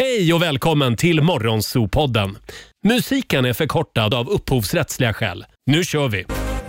Hej och välkommen till Morgonzoo-podden. Musiken är förkortad av upphovsrättsliga skäl. Nu kör vi!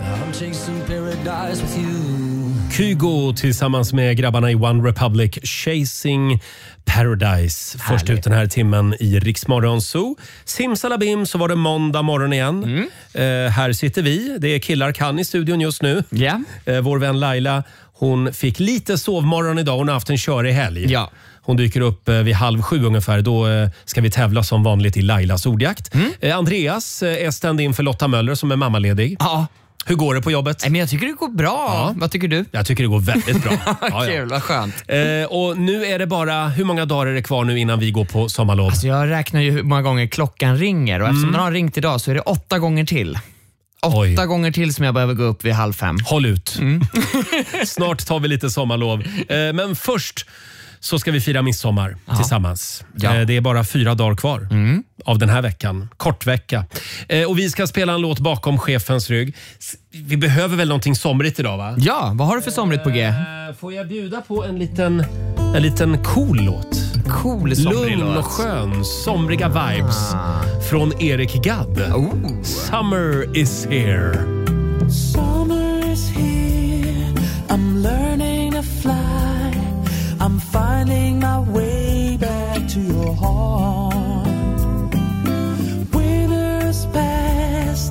Kygo tillsammans med grabbarna i One Republic, Chasing Paradise. Först ut den här timmen i Rix Morgonzoo. Simsalabim, så var det måndag morgon igen. Här sitter vi. Det är killar kan i studion just nu. Yeah. Vår vän Laila, hon fick lite sovmorgon idag. Hon har haft en körig helg. Ja. Hon dyker upp vid 6:30 ungefär. Då ska vi tävla som vanligt i Lailas ordjakt. Andreas är stand-in för Lotta Möller som är mammaledig. Ja. Hur går det på jobbet? Men jag tycker det går bra. Ja. Vad tycker du? Jag tycker det går väldigt bra. Kul, vad skönt. Och nu är det bara, hur många dagar är det kvar nu innan vi går på sommarlov? Alltså jag räknar ju hur många gånger klockan ringer. Och eftersom den har ringt idag så är det 8 gånger till. 8 gånger till som jag behöver gå upp vid 4:30. Håll ut. Snart tar vi lite sommarlov. Men först så ska vi fira midsommar tillsammans. Ja. Det är bara 4 dagar kvar av den här veckan. Kortvecka. Och vi ska spela en låt bakom chefens rygg. Vi behöver väl någonting somrigt idag, va? Ja, vad har du för somrigt på G? Får jag bjuda på en liten cool låt? Cool somrig Lugn låt. och skön, somriga vibes från Erik Gadd. Summer is here. Summer is here. I'm learning to fly. I'm finding my way back to your heart. Winter's past.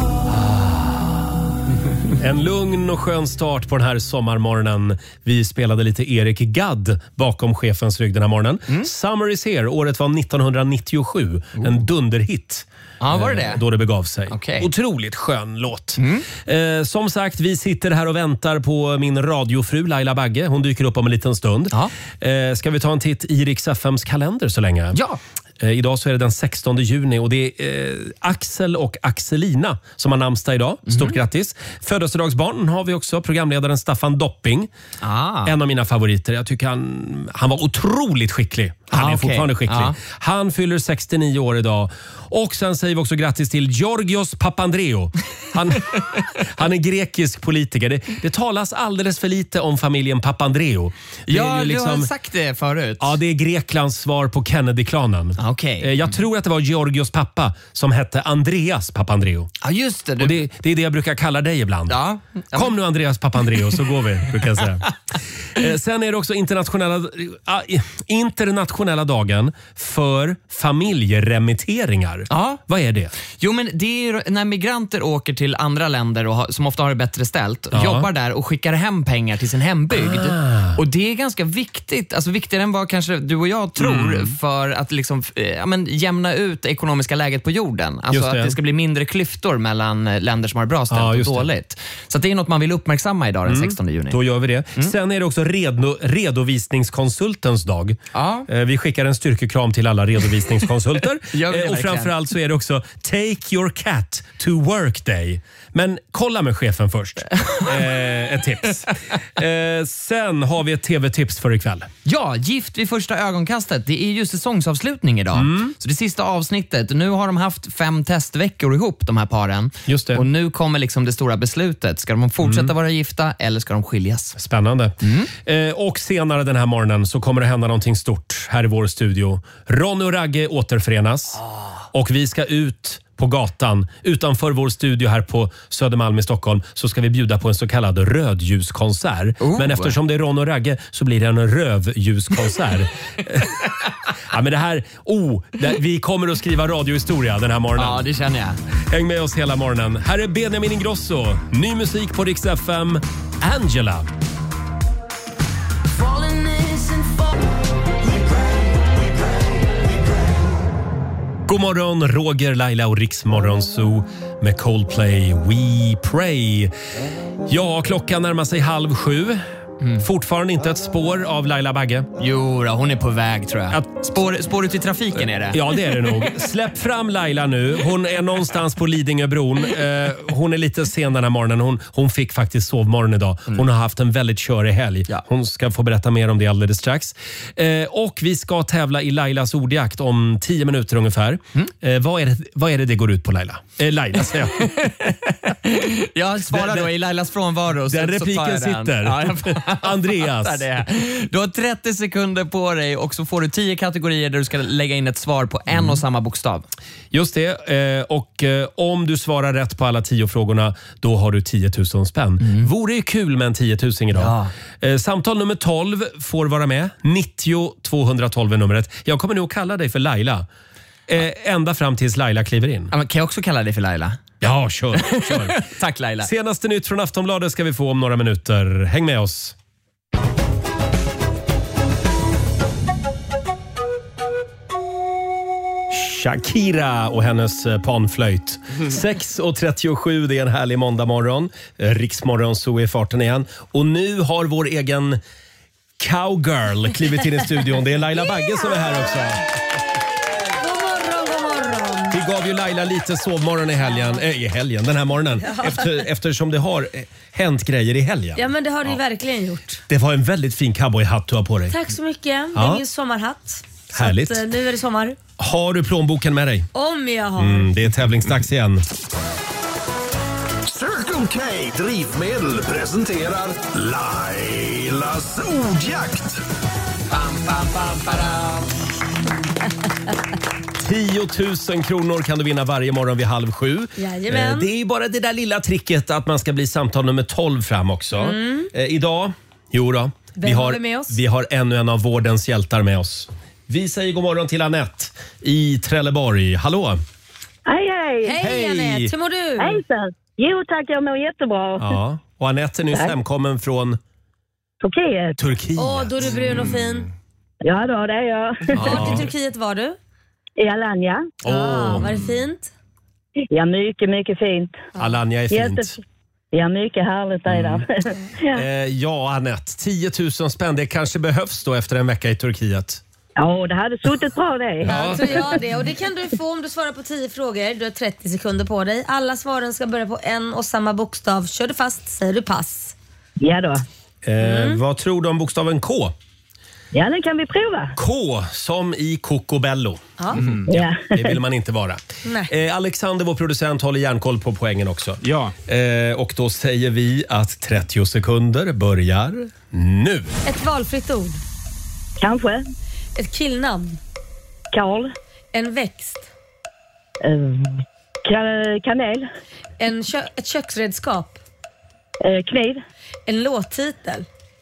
En lugn och skön start på den här sommarmorgonen. Vi spelade lite Erik Gadd bakom chefens rygg den här morgonen. Summer is here. Året var 1997. En dunderhit. Ja, var det? Då det begav sig. Okay. Otroligt skön låt. Som sagt, vi sitter här och väntar på min radiofru Laila Bagge. Hon dyker upp om en liten stund. Ska vi ta en titt i Rix FMs kalender så länge? Ja. Idag så är det den 16 juni och det är Axel och Axelina som har namnsdag idag. Stort grattis. Födelsedagsbarn har vi också. Programledaren Staffan Dopping. En av mina favoriter. Jag tycker han var otroligt skicklig. Han är fortfarande skicklig. Han fyller 69 år idag. Och sen säger vi också grattis till Georgios Papandreou. Han är grekisk politiker. Det talas alldeles för lite om familjen Papandreou. Ja, du har sagt det förut. Ja, det är Greklands svar på Kennedy-klanen. Okay. Jag tror att det var Georgios pappa som hette Andreas Papandreou. Ja, just det. Och det är det jag brukar kalla dig ibland. Ja. Kom nu Andreas Papandreou så går vi, brukar jag säga. Sen är det också internationella dagen för familjeremitteringar. Ja. Vad är det? Jo, men det är när migranter åker till andra länder och som ofta har det bättre ställt, jobbar där och skickar hem pengar till sin hembygd. Och det är ganska viktigt, alltså viktigare än vad kanske du och jag tror, för att liksom, jämna ut det ekonomiska läget på jorden. Alltså att det ska bli mindre klyftor mellan länder som har det bra ställt och dåligt. Så det är något man vill uppmärksamma idag den 16 juni. Då gör vi det. Sen är det också redovisningskonsultens dag. Vi skickar en styrkekram till alla redovisningskonsulter. Och framförallt så är det också Take your cat to work day. Men kolla med chefen först. Ett tips. Sen har vi ett tv-tips för ikväll. Ja, Gift vid första ögonkastet. Det är ju säsongsavslutning idag. Så det sista avsnittet. Nu har de haft 5 testveckor ihop, de här paren. Just det. Och nu kommer liksom det stora beslutet. Ska de fortsätta vara gifta eller ska de skiljas? Spännande. Och senare den här morgonen så kommer det hända någonting stort här i vår studio. Ronny och Ragge återförenas. Och vi ska ut på gatan utanför vår studio här på Södermalm i Stockholm, så ska vi bjuda på en så kallad rödljuskonsert. Men eftersom det är Ron och Ragge så blir det en rövljuskonsert. Ja, men det här, vi kommer att skriva radiohistoria den här morgonen. Ja, det känner jag. Häng med oss hela morgonen. Här är Benjamin Ingrosso. Ny musik på Rix FM. Angela. God morgon, Roger, Laila och Rix Morgonzoo med Coldplay, We Pray. Ja, klockan närmar sig 6:30. Fortfarande inte ett spår av Laila Bagge. Jo, då, hon är på väg tror jag. Spåret i trafiken är det. Ja, det är det nog. Släpp fram Laila nu. Hon är någonstans på Lidingöbron. Hon är lite sen den här morgonen. Hon fick faktiskt sovmorgon idag. Hon har haft en väldigt körig helg. Ja. Hon ska få berätta mer om det alldeles strax. Och vi ska tävla i Lailas ordjakt om 10 minuter ungefär. Vad är det går ut på, Laila? Laila säger jag. Jag svarar då i Lailas frånvaro. Den repliken sitter. Ja, Andreas. Du har 30 sekunder på dig och så får du 10 kategorier där du ska lägga in ett svar på en och samma bokstav. Just det. Och om du svarar rätt på alla 10 frågorna, då har du 10 000 spänn. Vore ju kul med en 10 000 idag. Ja. Samtal nummer 12 får vara med. 90 212 är numret. Jag kommer nog kalla dig för Laila. Ända fram tills Laila kliver in. Ja, men kan jag också kalla dig för Laila? Ja, kör. Tack Laila. Senaste nytt från Aftonbladet ska vi få om några minuter. Häng med oss. Shakira och hennes panflöjt. 6.37, det är en härlig måndagmorgon. Riksmorgon så är farten igen. Och nu har vår egen cowgirl klivit in i studion. Det är Laila Bagge som är här också. Vi gav ju Laila lite sovmorgon i helgen, den här morgonen. Eftersom det har hänt grejer i helgen. Ja, men det har det ju verkligen gjort. Det var en väldigt fin cowboyhatt du har på dig. Tack så mycket. Det är min sommarhatt. Härligt. Så att, nu är det sommar. Har du plånboken med dig? Om jag har. Det är tävlingsdags igen. Circle K Drivmedel presenterar Lailas ordjakt. 10 000 kronor kan du vinna varje morgon vid 6:30. Jajamän. Det är ju bara det där lilla tricket att man ska bli samtal nummer 12 fram också. Idag, vi har ännu en av vårdens hjältar med oss. Vi säger god morgon till Anette i Trelleborg. Hallå! Hej, hej! Hej Anette, hur mår du? Hejsan! Jo tack, jag mår jättebra. Ja. Och Anette är nyss hemkommen från Turkiet. Då är du brun och fin. Ja då, det är jag. Vart i Turkiet var du? I Alanya. Var det fint? Ja, mycket, mycket fint. Alanya är fint. Ja, mycket härligt är det. Ja, Anette, 10 000 spänn, det kanske behövs då efter en vecka i Turkiet. Ja, det hade suttit bra det. Ja, tror jag det. Och det kan du få om du svarar på 10 frågor. Du har 30 sekunder på dig. Alla svaren ska börja på en och samma bokstav. Kör du fast, säger du pass. Ja då. Vad tror du om bokstaven K? Ja, den kan vi prova. K som i Cocobello. Ja. Det vill man inte vara. Nej. Alexander, vår producent, håller järnkoll på poängen också. Ja. Och då säger vi att 30 sekunder börjar nu. Ett valfritt ord. Kanske. Ett killnamn. Karl. En växt. Kanel. Ett köksredskap. Kniv. En låttitel.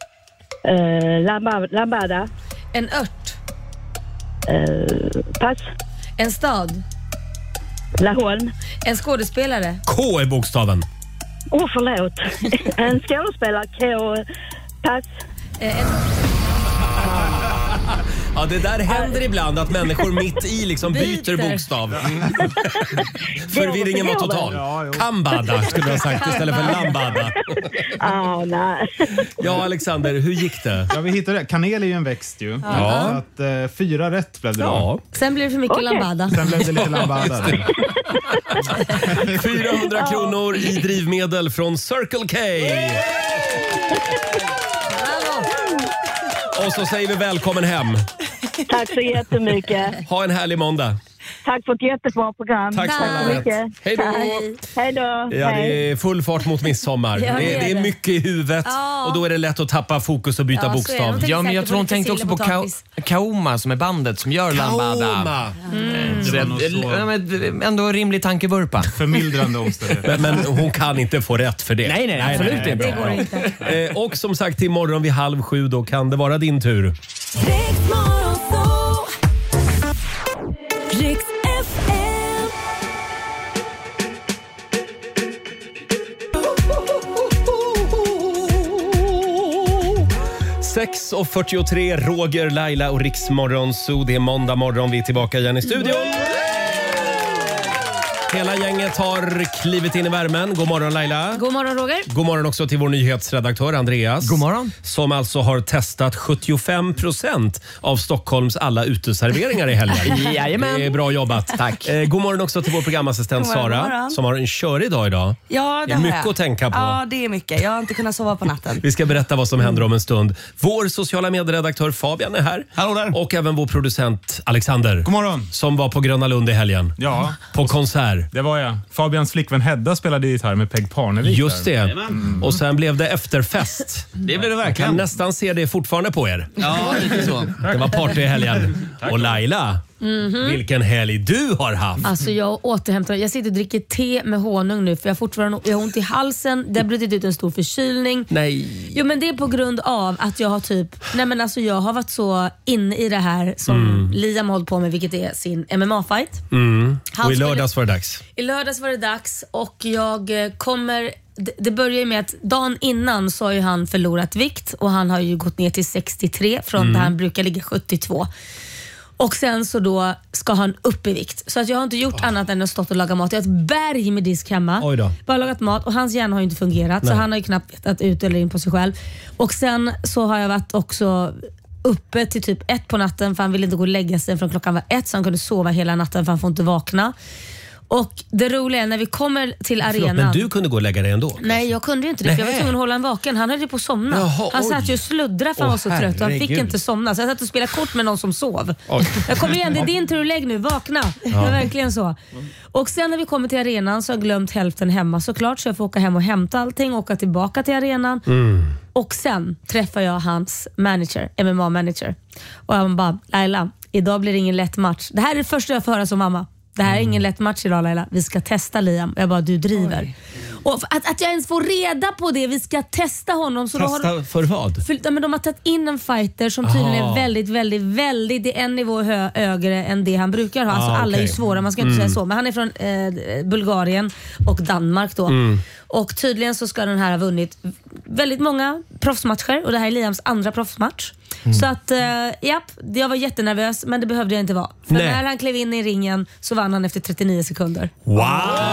Lambada. En ört. Pass. En stad. Laholm. En skådespelare. K är bokstaven. Förlåt. En skådespelare. Pass. Ja, det där händer ibland att människor mitt i liksom byter bokstav. Förvirringen var total. Kambada skulle jag ha sagt istället för lambada. Nej. Ja, Alexander, hur gick det? Ja, vi hittade det. Kanel är ju en växt ju. Ja. Så att 4 rätt blev det då. Ja. Sen blev det för mycket lambada. Sen blev det lite lambada. 400 kronor i drivmedel från Circle K. Och så säger vi välkommen hem. Tack så jättemycket. Ha en härlig måndag. Tack för ett jättebra program. Tack så mycket. Hej då. Hej då. Ja, det är full fart mot midsommar. Det är mycket i huvudet och då är det lätt att tappa fokus och byta bokstav. Ja, men jag tror hon tänkte också på Kaoma som är bandet som gör lambada. Ändå rimlig tankevurpa. Förmildrande omständigheter. Men hon kan inte få rätt för det. Nej, absolut inte. Det går inte. Och som sagt, imorgon vid 6:30 då kan det vara din tur. Riks FM. 6:43, Roger, Laila och Riksmorgon Zoo. Det är måndag morgon, vi är tillbaka igen i studion. Hela gänget har klivit in i värmen. God morgon Laila. God morgon Roger. God morgon också till vår nyhetsredaktör Andreas. God morgon. Som alltså har testat 75% av Stockholms alla uteserveringar i helgen. Jajamän. Det är bra jobbat. Tack. God morgon också till vår programassistent Sara som har en körig dag idag. Ja, det är mycket att tänka på. Ja, det är mycket. Jag har inte kunnat sova på natten. Vi ska berätta vad som händer om en stund. Vår sociala medieredaktör Fabian är här. Hallå där. Och även vår producent Alexander. God morgon. Som var på Gröna Lund i helgen. Ja. På konsert. där. Det var jag. Fabians flickvän Hedda spelade gitarr med Peg Parnevik. Just det. Och sen blev det efterfest. Det blev det Jag verkligen. kan nästan se det fortfarande på er. Ja, lite så. Det var party i helgen. Och Laila, vilken helg du har haft. Alltså jag återhämtar. Jag sitter och dricker te med honung nu för jag har ont i halsen. Det har brutit ut en stor förkylning. Nej. Jo men det är på grund av att jag har jag har varit så inne i det här som Liam hållit på med, vilket är sin MMA-fight. Och i lördags var det dags. I lördags var det dags och jag kommer... Det börjar ju med att dagen innan så har ju han förlorat vikt och han har ju gått ner till 63 från där han brukar ligga 72. Och sen så då ska han upp i vikt. Så att jag har inte gjort annat än att stått och laga mat. Jag har ett berg med disk hemma. Oj då. Bara lagat mat och hans hjärna har ju inte fungerat. Nej. Så han har ju knappt vetat ut eller in på sig själv. Och sen så har jag varit också uppe till typ 1 på natten för han ville inte gå och lägga sig från klockan var 1 så han kunde sova hela natten för han får inte vakna. Och det roliga är när vi kommer till arenan. Men du kunde gå och lägga dig ändå? Nej, jag kunde ju inte det för jag var tvungen att hålla en vaken. Han höll ju på att somna. Jaha, han satt ju och oj. sluddrade för han var så trött och han fick herregud. inte somna. Så jag satt och spelade kort med någon som sov. Oj. Jag kommer igen, det är din tur, lägg nu, vakna. Det var verkligen så. Och sen när vi kommer till arenan så har jag glömt hälften hemma såklart. Så jag får åka hem och hämta allting och åka tillbaka till arenan. Och sen träffar jag hans manager, MMA-manager. Och han bara, Laila, idag blir det ingen lätt match. Det här är det första jag får höra som mamma. Det här är ingen lätt match idag Laila. Vi ska testa Liam. Jag bara, du driver. Oj. Och att jag ens får reda på det. Vi ska testa honom. Så testa då har för vad? Men de har tagit in en fighter som tydligen är väldigt, det är en nivå högre än det han brukar ha. Alltså alla är ju svåra, man ska inte säga så. Men han är från Bulgarien och Danmark då. Och tydligen så ska den här ha vunnit väldigt många proffsmatcher. Och det här är Liams andra proffsmatch. Så att, jag var jättenervös men det behövde jag inte vara. För när han klev in i ringen så vann han efter 39 sekunder. Wow!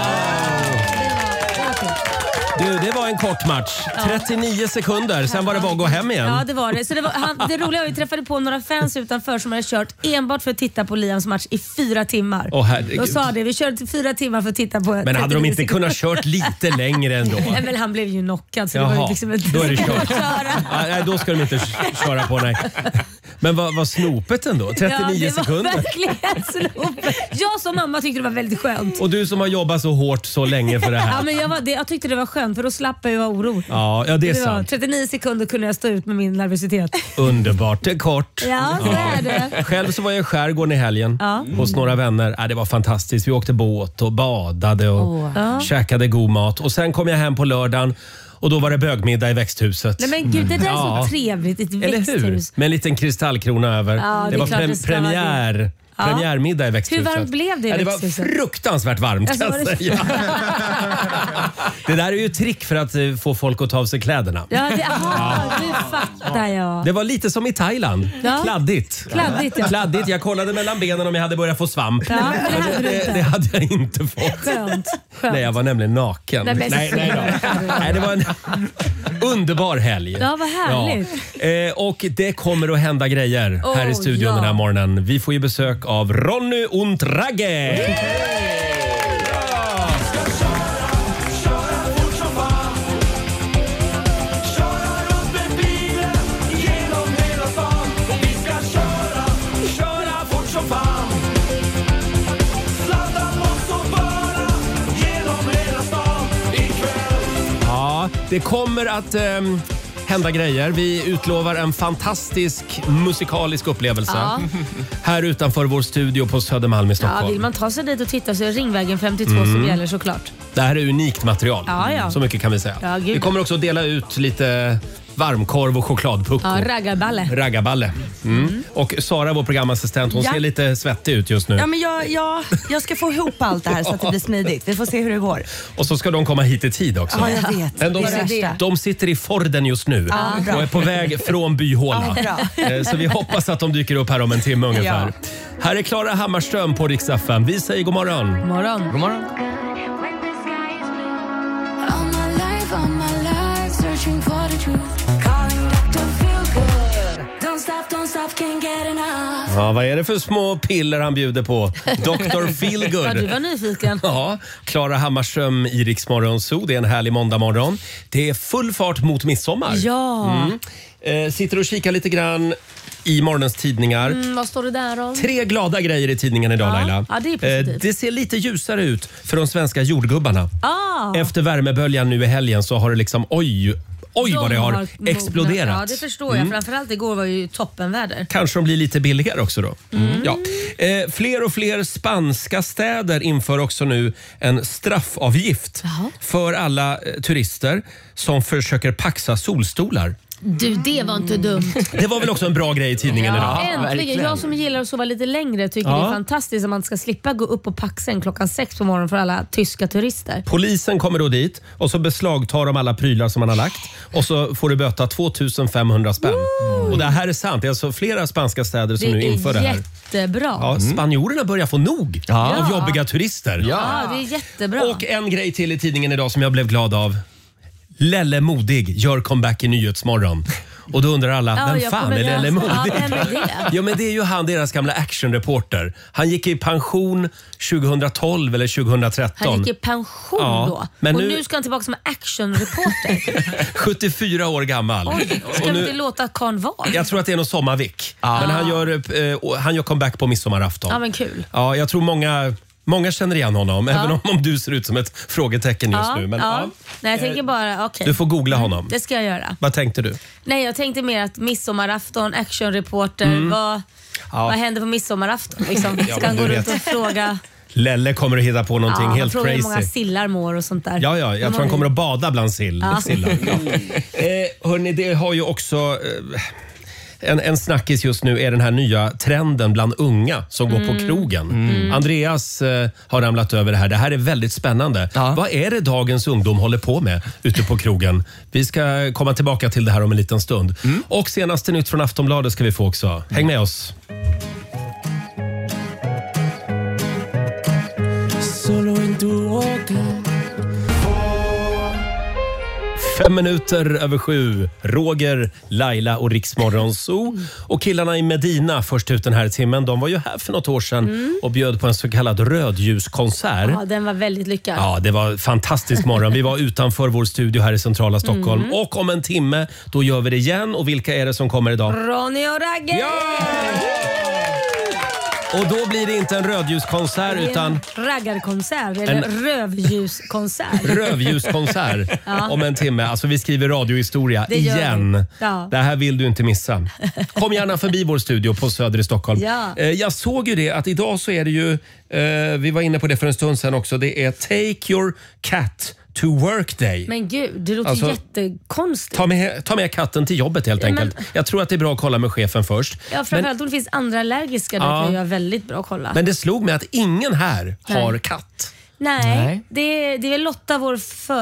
Du, det var en kort match. 39 sekunder, sen var det bara att gå hem igen. Ja, det var det. Så det roliga var att vi träffade på några fans utanför som hade kört enbart för att titta på Liams match i 4 timmar. Herregud. De sa det, vi körde till 4 timmar för att titta på. Men hade de inte sekunder. kunnat kört lite längre ändå? Nej, men han blev ju knockad så det var ju liksom inte då är det så kört. att köra. Nej, då ska de inte köra på, nej. Men vad snopet ändå, 39 sekunder. Ja, det var verkligen snopet. Jag som mamma tyckte det var väldigt skönt. Och du som har jobbat så hårt så länge för det här. Ja, men jag tyckte det var skönt för då slapp jag ju vara orolig. Ja, det är sant. 39 sekunder kunde jag stå ut med min nervositet. Underbart, det är kort. Ja, så är det. Själv så var jag i skärgården i helgen hos några vänner. Det var fantastiskt. Vi åkte båt och badade och käkade god mat. Och sen kom jag hem på lördagen och då var det bögmiddag i växthuset. Nej men gud, det där är så trevligt. Ett växthus. Med en liten kristallkrona över. Ja, det var klart det ska vara det. premiärmiddag i växthuset. Hur varmt blev det i Det växthuset? var fruktansvärt varmt Alltså, kan jag säga. Det där är ju ett trick för att få folk att ta av sig kläderna. Ja, nu fattar jag. Det var lite som i Thailand. Ja. Kladdigt. Kladdigt. Jag kollade mellan benen om jag hade börjat få svamp. Ja, det hade jag inte fått. Skönt. Nej, jag var nämligen naken. Nej, det var en underbar helg. Ja, vad härligt. Ja. Och det kommer att hända grejer här i studion den här morgonen. Vi får ju besök av Ronny und Ragge. Ja, det kommer att hända grejer. Vi utlovar en fantastisk musikalisk upplevelse här utanför vår studio på Södermalm i Stockholm. Ja, vill man ta sig dit och titta så är Ringvägen 52 som gäller såklart. Det här är unikt material. Ja. Så mycket kan vi säga. Ja, vi kommer också dela ut lite varmkorv och chokladpucko. Ja, raggarballe. Och Sara, vår programassistent, hon ser lite svettig ut just nu. Ja, men jag ska få ihop allt det här så att det blir smidigt. Vi får se hur det går. Och så ska de komma hit i tid också. Ja, jag vet. Men de sitter i Forden just nu och är på väg från Byhåla. Så vi hoppas att de dyker upp här om en timme ungefär. Här är Klara Hammarström på Rix FM. Vi säger god morgon. God morgon. God morgon. Ja, vad är det för små piller han bjuder på? Dr. Feelgood. Ja, du var nyfiken. Ja, Klara Hammarström i Rix Morgon Zoo. Det är en härlig måndagmorgon. Det är full fart mot midsommar. Ja. Sitter och kikar lite grann i morgonens tidningar. Vad står det där om? 3 glada grejer i tidningen idag, Laila. Ja, det är positivt. Det ser lite ljusare ut för de svenska jordgubbarna. Ah. Efter värmeböljan nu i helgen så har det liksom, oj vad det har exploderat. Ja, det förstår jag. Framförallt igår var ju toppenväder. Kanske de blir lite billigare också då. Ja. Fler och fler spanska städer inför också nu en straffavgift för alla turister som försöker paxa solstolar. Du, det var inte dumt. Det var väl också en bra grej i tidningen idag. Äntligen. Jag som gillar att sova lite längre tycker det är fantastiskt att man ska slippa gå upp på Paxen klockan 6 på morgonen för alla tyska turister. Polisen kommer då dit och så beslagtar de alla prylar som man har lagt och så får du böta 2500 spänn. Och det här är sant. Det är alltså flera spanska städer som nu inför det här. Jättebra. Ja, spanjorerna börjar få nog av jobbiga turister. Ja, det är jättebra. Och en grej till i tidningen idag som jag blev glad av. Lelle Modig gör comeback i Nyhetsmorgon. Och då undrar alla, vem fan är Lelle Modig? Ja, vem är det? Ja, men det är ju han, deras gamla actionreporter. Han gick i pension 2012 eller 2013. Han gick i pension då? Men och nu ska han tillbaka som actionreporter. 74 år gammal. Oj, ska vi inte låta karln vara? Jag tror att det är någon sommarvick. Men han gör comeback på midsommarafton. Ja, men kul. Ja, jag tror många känner igen honom, även om du ser ut som ett frågetecken just nu. Men, Nej, jag tänker bara, okej. Du får googla honom. Det ska jag göra. Vad tänkte du? Nej, jag tänkte mer att midsommarafton, actionreporter, vad händer på midsommarafton? Liksom? Ska han gå runt och fråga... Lelle kommer att hitta på någonting helt crazy. Hur många sillar mår och sånt där. Ja, jag tror han kommer att bada bland sillar. Hörrni, det har ju också... En snackis just nu är den här nya trenden bland unga som går på krogen. Andreas har ramlat över det här. Det här är väldigt spännande. Vad är det dagens ungdom håller på med ute på krogen? Vi ska komma tillbaka till det här om en liten stund. Och senaste nytt från Aftonbladet ska vi få också. Häng med oss. Solo en tu boca. 5 minuter över 7. Roger, Laila och Riksmorgon Zoo. Och killarna i Medina först ut den här timmen. De var ju här för något år sedan och bjöd på en så kallad rödljuskonsert. Ja, den var väldigt lyckad. Ja, det var fantastisk morgon. Vi var utanför vår studio här i centrala Stockholm. Och om en timme, då gör vi det igen. Och vilka är det som kommer idag? Ronny och Ragge! Ja! Och då blir det inte en rödljuskonsert utan... Raggarkonsert eller rövljuskonsert. Rövljuskonsert om en timme. Alltså vi skriver radiohistoria igen. Ja. Det här vill du inte missa. Kom gärna förbi vår studio på Söder i Stockholm. Ja. Jag såg ju det att idag så är det ju... vi var inne på det för en stund sedan också. Det är Take Your Cat to Work Day. Men gud, det låter jättekonstigt. Ta med katten till jobbet helt enkelt. Jag tror att det är bra att kolla med chefen först. Ja, framförallt om det finns andra allergiska. Det kan ju väldigt bra att kolla. Men det slog mig att ingen här har katt. Nej. Det är väl Lotta, vår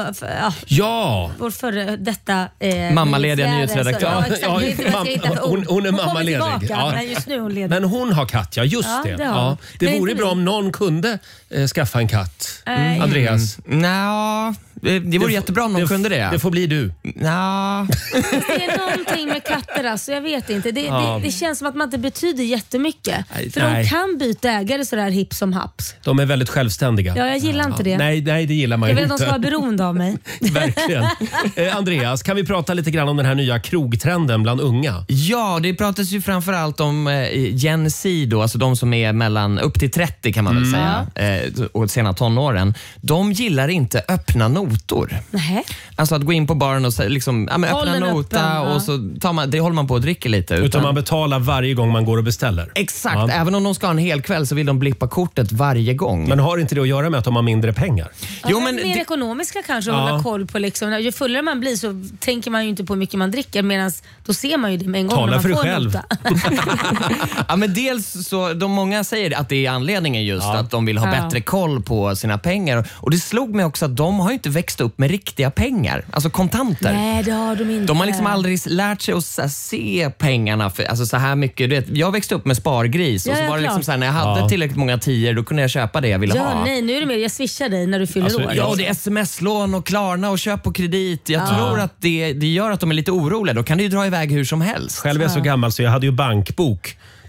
före detta mammalediga nyhetsredaktör. Hon är mammaledig. Men just nu hon ledig. Men hon har katt, just det. Det vore bra om någon kunde skaffa en katt. Andreas? Det vore jättebra om någon kunde det. Det får bli du. Det är någonting med katter alltså, jag vet inte. Det känns som att man inte betyder jättemycket. För de kan byta ägare sådär hipp som haps. De är väldigt självständiga. Ja, jag gillar inte det. Nej, det gillar man ju inte. Jag vill att de ska vara beroende av mig. Verkligen. Andreas, kan vi prata lite grann om den här nya krogtrenden bland unga? Ja, det pratas ju framförallt om Gen Z då, alltså de som är mellan upp till 30 kan man väl säga, och sena tonåren. De gillar inte öppna notor. Nej. Alltså att gå in på baren och liksom, öppna nota och så tar man, det håller man på och dricker lite. Utan man betalar varje gång man går och beställer. Exakt, även om de ska ha en hel kväll så vill de blippa kortet varje gång. Men har inte det att göra med att de har mindre pengar? Jo, men mer ekonomiska kanske, hålla koll på liksom. Ju fullare man blir så tänker man ju inte på hur mycket man dricker, medan då ser man ju det med en gång. Tala när man för får dig själv. Ja, men dels så, många säger att det är anledningen just att de vill ha bättre koll på sina pengar. Och det slog mig också att de har ju inte växt upp med riktiga pengar, alltså kontanter. Nej, det har de inte. De har liksom aldrig lärt sig att se pengarna för, alltså så här mycket. Du vet, jag växte upp med spargris och så var det liksom så här, när jag hade tillräckligt många 10 då kunde jag köpa det jag ville ha. Nej, nu är det mer, jag swishar dig när du fyller år. Ja, det är sms-lån och Klarna och köp på kredit. Jag tror att det gör att de är lite oroliga. Då kan det ju dra iväg hur som helst. Själv är jag så gammal så jag hade ju bankbok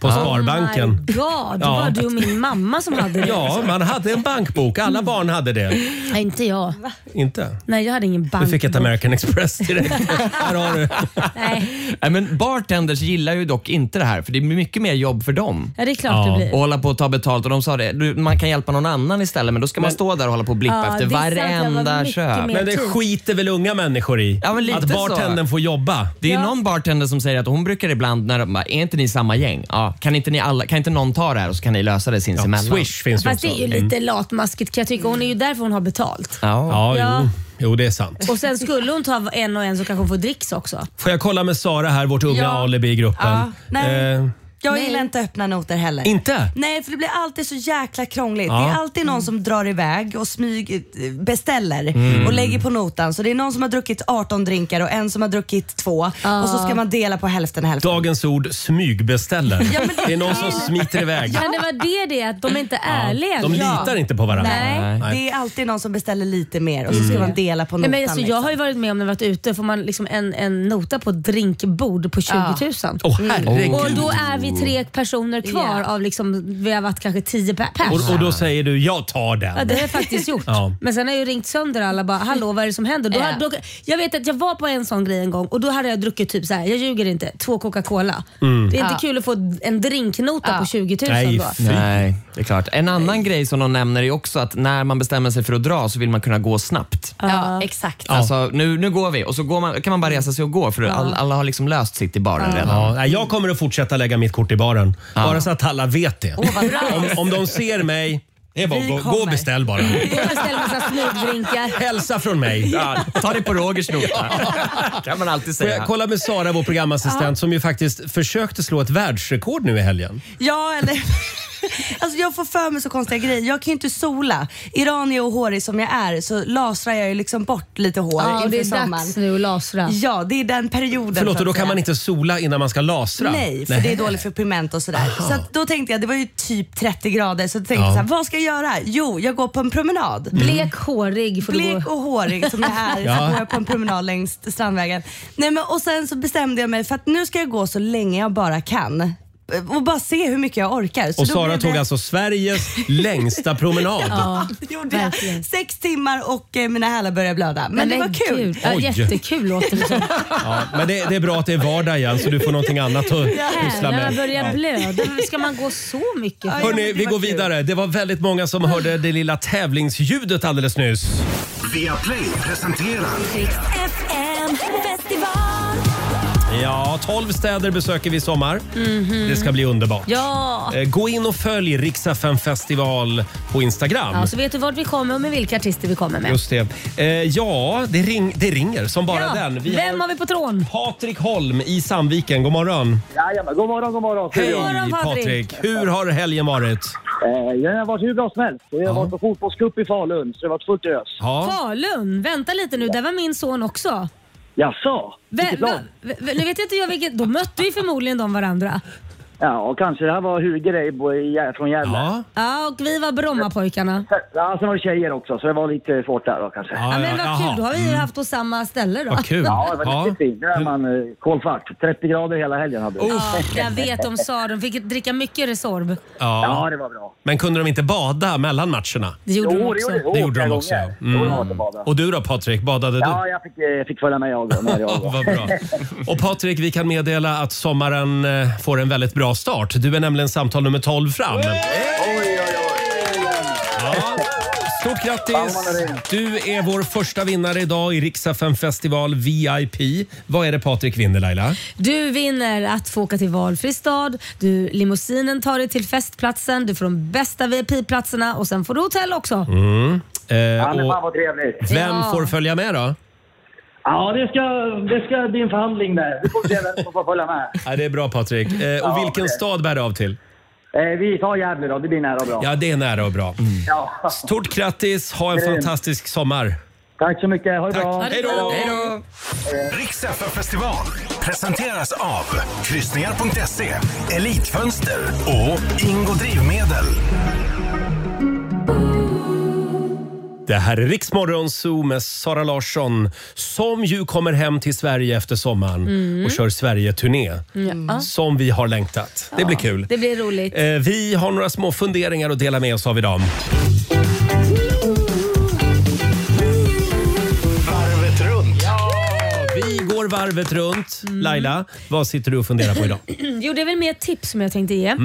på Sparbanken. Oh my God, det var du och min mamma som hade det. Ja, man hade en bankbok. Alla barn hade det. Nej, inte jag. Inte? Nej, jag hade ingen bankbok. Du fick ett American Express direkt. Här har du. Nej, men bartenders gillar ju dock inte det här, för det är mycket mer jobb för dem. Ja, det är klart det blir. Och hålla på att ta betalt. Och de sa det, man kan hjälpa någon annan istället, men då ska man stå där och hålla på och blippa efter varenda köp. Men det skiter väl unga människor i? Ja, men lite att bartendern får jobba. Det är någon bartender som säger att hon brukar ibland, när de bara, är inte ni samma gäng? Ja, kan inte någon ta det här och så kan ni lösa det sinsemellan? Swish finns ju också. Fast det är ju lite latmaskigt kan jag tycka. Hon är ju därför hon har betalt. Jo, det är sant. Och sen skulle hon ta en och en så kanske hon får dricks också. Får jag kolla med Sara här, vårt unga alibi i gruppen? Ja, nej. Jag gillar inte öppna noter heller. Inte? Nej, för det blir alltid så jäkla krångligt. Ja. Det är alltid någon som drar iväg och beställer och lägger på notan. Så det är någon som har druckit 18 drinkar och en som har druckit 2. Och så ska man dela på hälften. Dagens ord, smygbeställer. Det är någon som smiter iväg. Men det var det att de är inte ärliga. De litar inte på varandra. Nej. Det är alltid någon som beställer lite mer och så ska man dela på notan. Men alltså, jag har ju varit med om när jag varit ute. Får man liksom en nota på ett drinkbord på 20 000. Herregud. Och då är vi 3 personer kvar av liksom, vi har varit kanske 10 pers. Och då säger du, jag tar den. Ja, det har jag faktiskt gjort. Men sen har jag ju ringt sönder alla bara, hallå vad är det som händer? Då, jag vet att jag var på en sån grej en gång och då hade jag druckit typ så här, jag ljuger inte, 2 Coca-Cola. Det är inte kul att få en drinknota på 20 000 då. Nej, det är klart. En annan grej som de nämner är också att när man bestämmer sig för att dra så vill man kunna gå snabbt. Ja, exakt. Alltså, nu går vi och så kan man bara resa sig och gå för alla har liksom löst sitt i baren redan. Jag kommer att fortsätta lägga mitt kort i baren. Bara så att alla vet det. Om de ser mig, det är bara gå och beställ bara. Gå och beställ massa smygdrinkar. Hälsa från mig. Ta det på Rogers nota. Kan man alltid säga. Får jag kolla med Sara, vår programassistent, som ju faktiskt försökte slå ett världsrekord nu i helgen. Ja, eller... Alltså jag får för mig så konstiga grejer. Jag kan ju inte sola. Iranier och hårig som jag är så lasrar jag ju liksom bort lite hår inför det är sommaren. dags nu att lasra. Ja, det är den perioden. Förlåt, och då kan man inte sola innan man ska lasra? Nej, för det är dåligt för pigment och sådär. Så att då tänkte jag, det var ju typ 30 grader. Så tänkte jag så här, vad ska jag göra? Jo, jag går på en promenad. Blek, hårig. Blek och hårig som jag är. Så går jag på en promenad längs Strandvägen. Nej, men, och sen så bestämde jag mig för att nu ska jag gå så länge jag bara kan. Och bara se hur mycket jag orkar. Så och Sara tog alltså Sveriges längsta promenad. Ja, det gjorde jag. 6 timmar och mina hälar började blöda. Men det var kul. Ja, jättekul låter det som. Men det är bra att det är vardag igen så du får någonting annat att pyssla med. Hälarna börjar blöda. Ska man gå så mycket? Hörrni, vi går vidare. Det var väldigt många som hörde det lilla tävlingsljudet alldeles nyss. Viaplay presenterar FM Festival. Ja, 12 städer besöker vi i sommar. Det ska bli underbart. Ja. Gå in och följ Rix FM Festival på Instagram. Ja, så vet du vart vi kommer och med vilka artister vi kommer med. Just det. Det ringer som bara den. Vem har vi på tråden? Patrik Holm i Sandviken. God morgon. Jajamän, god morgon. Hej morgon, Patrik. Hur har helgen varit? Jag har varit hur bra som helst. Jag har varit på fotbollscup i Falun, så det har varit fullt ös. Falun? Vänta lite nu, där var min son också. Jaså? Nu vet inte jag vilket. Då mötte ju förmodligen de varandra. Ja, kanske. Det här var Hugerej från Gävle. Ja, och vi var Brommapojkarna. Ja, sen var det tjejer också, så det var lite svårt där då kanske. Ja, men vad kul. Då har vi ju haft på samma ställe då. Vad kul. Ja, det var riktigt fint. Det är man kolfart. 30 grader hela helgen hade vi. Ja, jag vet, de sa. De fick dricka mycket Resorb. Ja, det var bra. Men kunde de inte bada mellan matcherna? Det gjorde de också. Det gjorde de också. Och du då Patrik, badade du? Ja, jag fick följa med jag. Vad bra. Och Patrik, vi kan meddela att sommaren får en väldigt bra start. Du är nämligen samtal nummer 12 fram. Oj. Ja. Stort grattis! Du är vår första vinnare idag i Rix FM Festival VIP. Vad är det Patrik vinner, Laila? Du vinner att få åka till valfri stad. Limousinen tar dig till festplatsen. Du får de bästa VIP-platserna och sen får du hotell också. Fan vad trevligt. Vem får följa med då? Ja, det ska bli en förhandling där. Vi får se vem som får följa med. Ja, det är bra Patrik. Och vilken stad bär det av till? Vi tar Gävle då, det blir nära och bra. Ja, det är nära och bra. Ja. Stort grattis, ha en fantastisk sommar. Tack så mycket, ha det bra. Hej då! Rix FM Festival presenteras av kryssningar.se, Elitfönster och Ingo Drivmedel. Det här är Rix Morgon Zoo med Sara Larsson som ju kommer hem till Sverige efter sommaren och kör Sverige-turné. Som vi har längtat. Det blir kul. Det blir roligt. Vi har några små funderingar att dela med oss av idag. Varvet runt. Vi går varvet runt. Laila, vad sitter du och funderar på idag? Jo, det är väl mer tips som jag tänkte ge.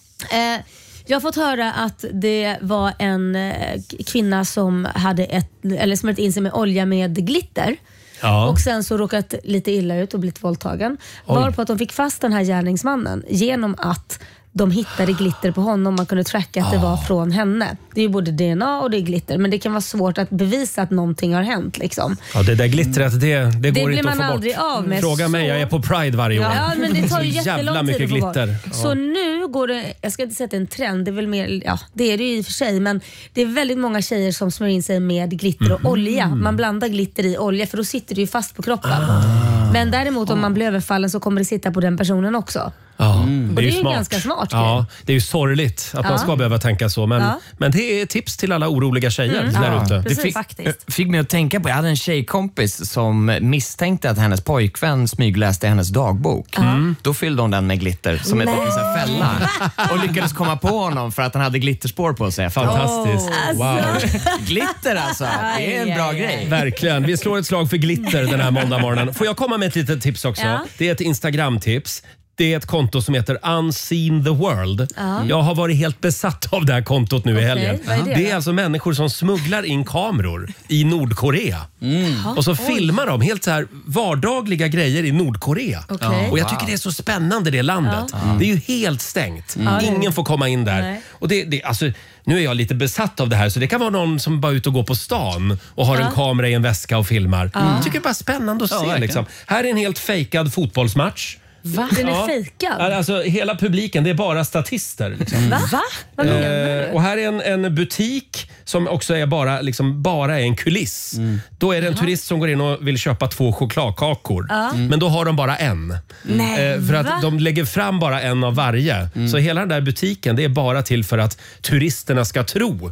Jag har fått höra att det var en kvinna som hade smörjt in sig med olja med glitter. Ja. Och sen så råkat lite illa ut och blivit våldtagen. Varpå att de fick fast den här gärningsmannen genom att de hittade glitter på honom. Man kunde tracka att det var från henne. Det är ju både DNA och det är glitter. Men det kan vara svårt att bevisa att någonting har hänt. Liksom. Ja, det där glittret, det går inte att få bort. Det blir man aldrig av med. Fråga mig, jag är på Pride varje år. Ja, men det tar ju jättelång tid att få bort. glitter. Så nu går det, jag ska inte säga att det är en trend, det är väl mer, ja det är det ju i och för sig, men det är väldigt många tjejer som smörjer in sig med glitter och olja. Man blandar glitter i olja för då sitter det ju fast på kroppen. Men däremot om man blir överfallen så kommer det sitta på den personen också. Ja, och det är ju ganska smart. Ja, det är ju sorgligt att man ska behöva tänka så. Men det är tips till alla oroliga tjejer där ute. Precis, det fick mig att tänka på, jag hade en tjejkompis som misstänkte att hennes pojkvän smygläste hennes dagbok. Då fyllde hon den med glitter som en fälla och lyckades komma på honom för att han hade glitterspår på sig. Fantastiskt. Wow. Glitter alltså, det är en bra grej. Verkligen, vi slår ett slag för glitter den här måndagmorgonen. Får jag komma med ett litet tips också? Ja. Det är ett Instagram-tips. Det är ett konto som heter Unseen the World. Jag har varit helt besatt av det här kontot nu i helgen. Det är alltså människor som smugglar in kameror i Nordkorea. Och så filmar de helt så här vardagliga grejer i Nordkorea. Och jag tycker det är så spännande det landet. Det är ju helt stängt. Ingen får komma in där. Och alltså, nu är jag lite besatt av det här så det kan vara någon som bara är ute och går på stan och har en kamera i en väska och filmar. Jag tycker det är bara spännande att se. Liksom. Här är en helt fejkad fotbollsmatch. Va? Den är fejkad? Alltså hela publiken, det är bara statister. Liksom. Va? Vad menar du? Och här är en butik som också är bara är en kuliss. Då är det en turist som går in och vill köpa 2 chokladkakor. Men då har de bara en. För att de lägger fram bara en av varje. Så hela den där butiken, det är bara till för att turisterna ska tro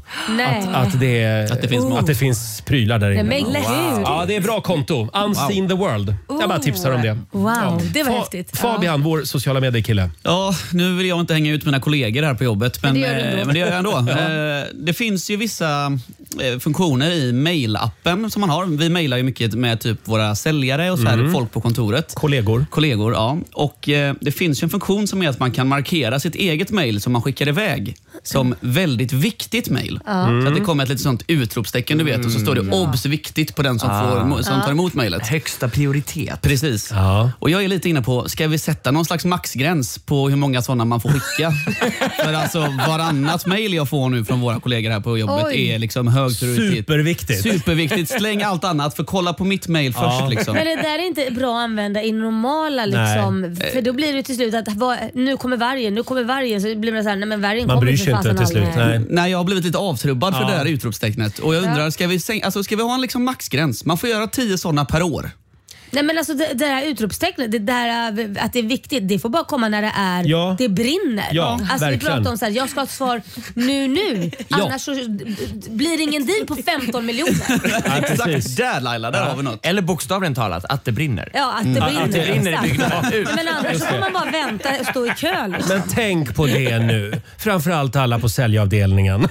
att det finns prylar där inne. Ja, det är bra konto. Unseen the World. Jag bara tipsar om det. Wow, det var häftigt. Fabian, vår sociala medier-kille. Ja, nu vill jag inte hänga ut mina kollegor här på jobbet. Men det gör jag ändå. Det finns ju vissa funktioner i mail-appen som man har. Vi mailar ju mycket med typ våra säljare och så här, folk på kontoret. Kollegor, ja. Och det finns ju en funktion som är att man kan markera sitt eget mail som man skickar iväg som väldigt viktigt mail. Så att det kommer ett litet sånt utropstecken, du vet, och så står det obs viktigt på den som tar emot mailet. Högsta prioritet. Precis. Och jag är lite inne på, ska vi sätta någon slags maxgräns på hur många sådana man får skicka? För alltså varannat mail jag får nu från våra kollegor här på jobbet är liksom hög prioritet. Superviktigt. Släng allt annat för kolla på mitt mail först. Liksom. Men det där är inte bra att använda i normala liksom, för då blir det till slut att nu kommer vargen, så blir det så här, nej men vargen man kommer bryr sig inte till slut. Nej, jag har blivit lite avtrubbad för det här utropstecknet. Och jag undrar, ska vi ha en liksom maxgräns? Man får göra 10 sådana per år. Nej men alltså det här utropstecknet, det där att det är viktigt, det får bara komma när det brinner. Ja, alltså vi pratar om så här, jag ska ha ett svar nu. Annars så blir det ingen deal på 15 miljoner. Exakt, där Laila, där har vi något. Eller bokstavligen talat, att det brinner. Ja, att det brinner. Att det brinner i byggnaden. Men annars så får man bara vänta och stå i kö. Liksom. Men tänk på det nu. Framförallt alla på säljavdelningen.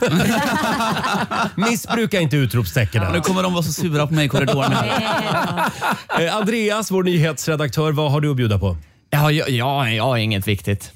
Missbruka inte utropstecknen. Nu kommer de vara så sura på mig i korridoren. Andreas, vår nyhetsredaktör, vad har du att bjuda på? Jag har inget viktigt.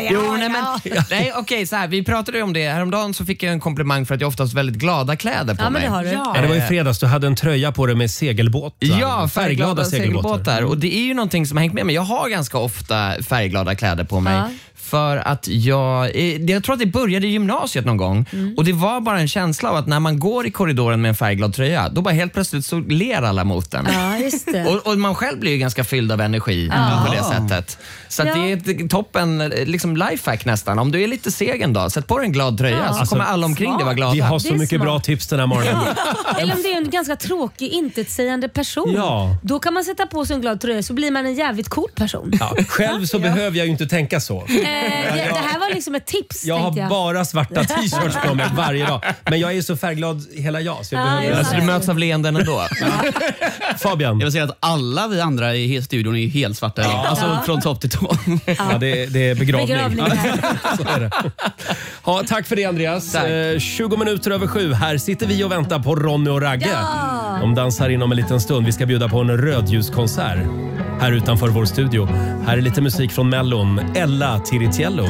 Så här, vi pratade ju om det. Häromdagen så fick jag en komplimang för att jag oftast har väldigt glada kläder på mig. Men det har du. Ja, det var i fredags, du hade en tröja på dig med segelbåtar. Ja, färgglada segelbåtar. Och det är ju någonting som har hängt med mig. Jag har ganska ofta färgglada kläder på mig. För att jag tror att det började i gymnasiet någon gång. Och det var bara en känsla av att när man går i korridoren med en färgglad tröja, då bara helt plötsligt så ler alla mot den. Ja, just det. Och man själv blir ju ganska fylld av energi på det sättet. sätt. Så att det är ett toppen liksom lifehack nästan. Om du är lite seg en dag, sätt på dig en glad tröja så kommer alla omkring dig vara glada. Vi har så mycket bra tips den här morgonen. Eller om det är en ganska tråkig, intetsägande person. Då kan man sätta på sig en glad tröja så blir man en jävligt cool person. Själv så behöver jag ju inte tänka så. Det här var liksom ett tips. Jag har bara svarta t-shirts på mig varje dag. Men jag är så färgglad hela jag. Så du möts av leenden ändå. Fabian. Jag vill säga att alla vi andra i studion är helt svarta. Alltså från topp till tå. Det är begravning. Så är det. Tack för det, Andreas. 20 minuter över 7. Här sitter vi och väntar på Ronny och Ragge. De dansar inom en liten stund. Vi ska bjuda på en rödljuskonsert här utanför vår studio. Här är lite musik från Mellon. Ella Tiritiello.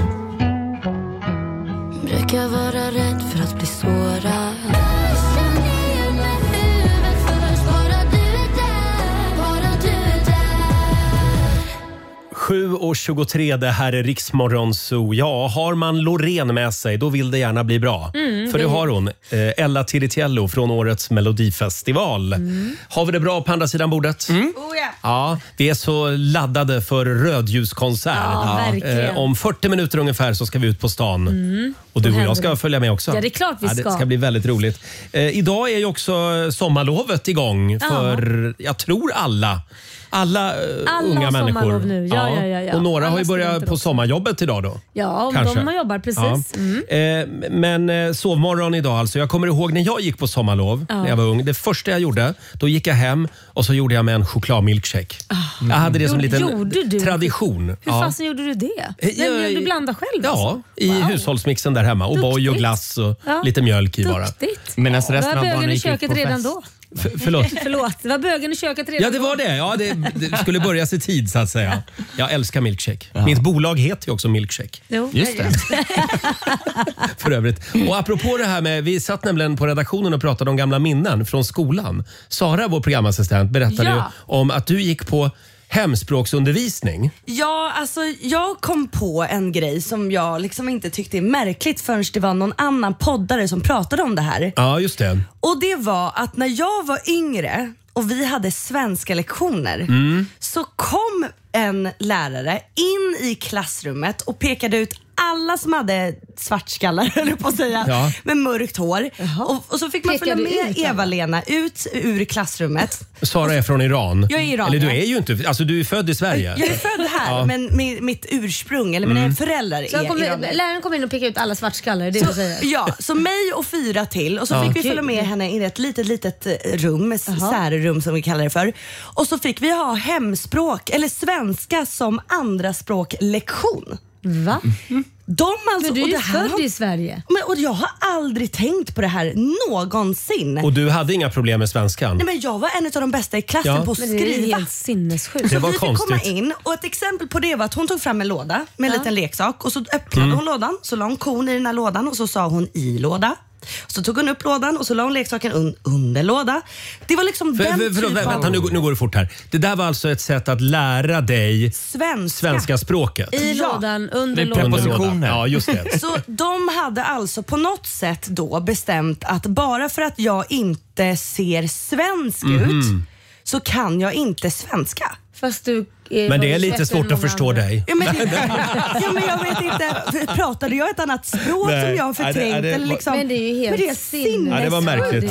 Brukar vara rädd för att bli sårad. 7:23, det här är Riksmorgon Zoo. Ja, har man Loreen med sig, då vill det gärna bli bra. För det har hon. Ella Tiritiello från årets Melodifestival. Har vi det bra på andra sidan bordet? Ja, vi är så laddade för rödljuskonsert. Om 40 minuter ungefär så ska vi ut på stan. Och du och jag ska följa med också. Ja, det är klart vi ska. Det ska bli väldigt roligt. Idag är ju också sommarlovet igång för, jag tror alla unga människor. Nu. Ja. Och några har ju börjat på sommarjobbet idag då. Ja, de jobbar precis. Men sovmorgon idag alltså. Jag kommer ihåg när jag gick på sommarlov när jag var ung. Det första jag gjorde, då gick jag hem och så gjorde jag med en chokladmilkshake. Jag hade det som en liten tradition. Hur fasen gjorde du det? Du blandade själv? Ja, i hushållsmixen där hemma. Och boy och glass och lite mjölk i bara. Duktigt. Medan resten av barnen gick ut på fest. Redan då? Förlåt. Det var bögen i köket redan. Ja, det var det. Ja, det skulle börja i tid så att säga. Jag älskar milkshake. Mitt bolag heter ju också Milkshake. Jo. Just det. För övrigt. Och apropå det här med, vi satt nämligen på redaktionen och pratade om gamla minnen från skolan. Sara, vår programassistent, berättade ju om att du gick på hemspråksundervisning. Ja, alltså jag kom på en grej som jag liksom inte tyckte är märkligt förrän det var någon annan poddare som pratade om det här. Ja, just det. Och det var att när jag var yngre och vi hade svenska lektioner så kom en lärare in i klassrummet och pekade ut alla som hade svartskallar, eller på att säga, med mörkt hår. Och så fick man följa med Eva-Lena ut ur klassrummet. Sara är från Iran. Jag är Iran. Eller du är ju inte, alltså du är född i Sverige. Jag är född här, men mitt ursprung, eller mina föräldrar är iranier. Läraren kom in och pekade ut alla svartskallar, det du säger. Ja, så mig och 4 till. Och så fick vi följa med henne i ett litet rum, särrum som vi kallar det för. Och så fick vi ha hemspråk, eller svenska som andraspråk-lektion. Va? Alltså, men du är ju född i Sverige. Och jag har aldrig tänkt på det här någonsin. Och du hade inga problem med svenskan? Nej, men jag var en av de bästa i klassen på att skriva. Det är helt sinnessjukt. Det var så vi fick komma in, och ett exempel på det var att hon tog fram en låda med en liten leksak och så öppnade hon lådan, så la hon kon i den här lådan och så sa hon i låda. Så tog hon upp lådan och så la hon leksaken under låda. Det var liksom Vänta, nu går det fort här. Det där var alltså ett sätt att lära dig svenska språket. I lådan, under lådan. Prepositioner. Ja, just det. Så de hade alltså på något sätt då bestämt att bara för att jag inte ser svensk ut så kan jag inte svenska. Fast du men det är lite svårt att förstå dig. Ja, men jag vet inte. Pratade jag ett annat språk som jag har förträngt? Eller liksom, men det är ju helt sinnes. Ja, det var märkligt.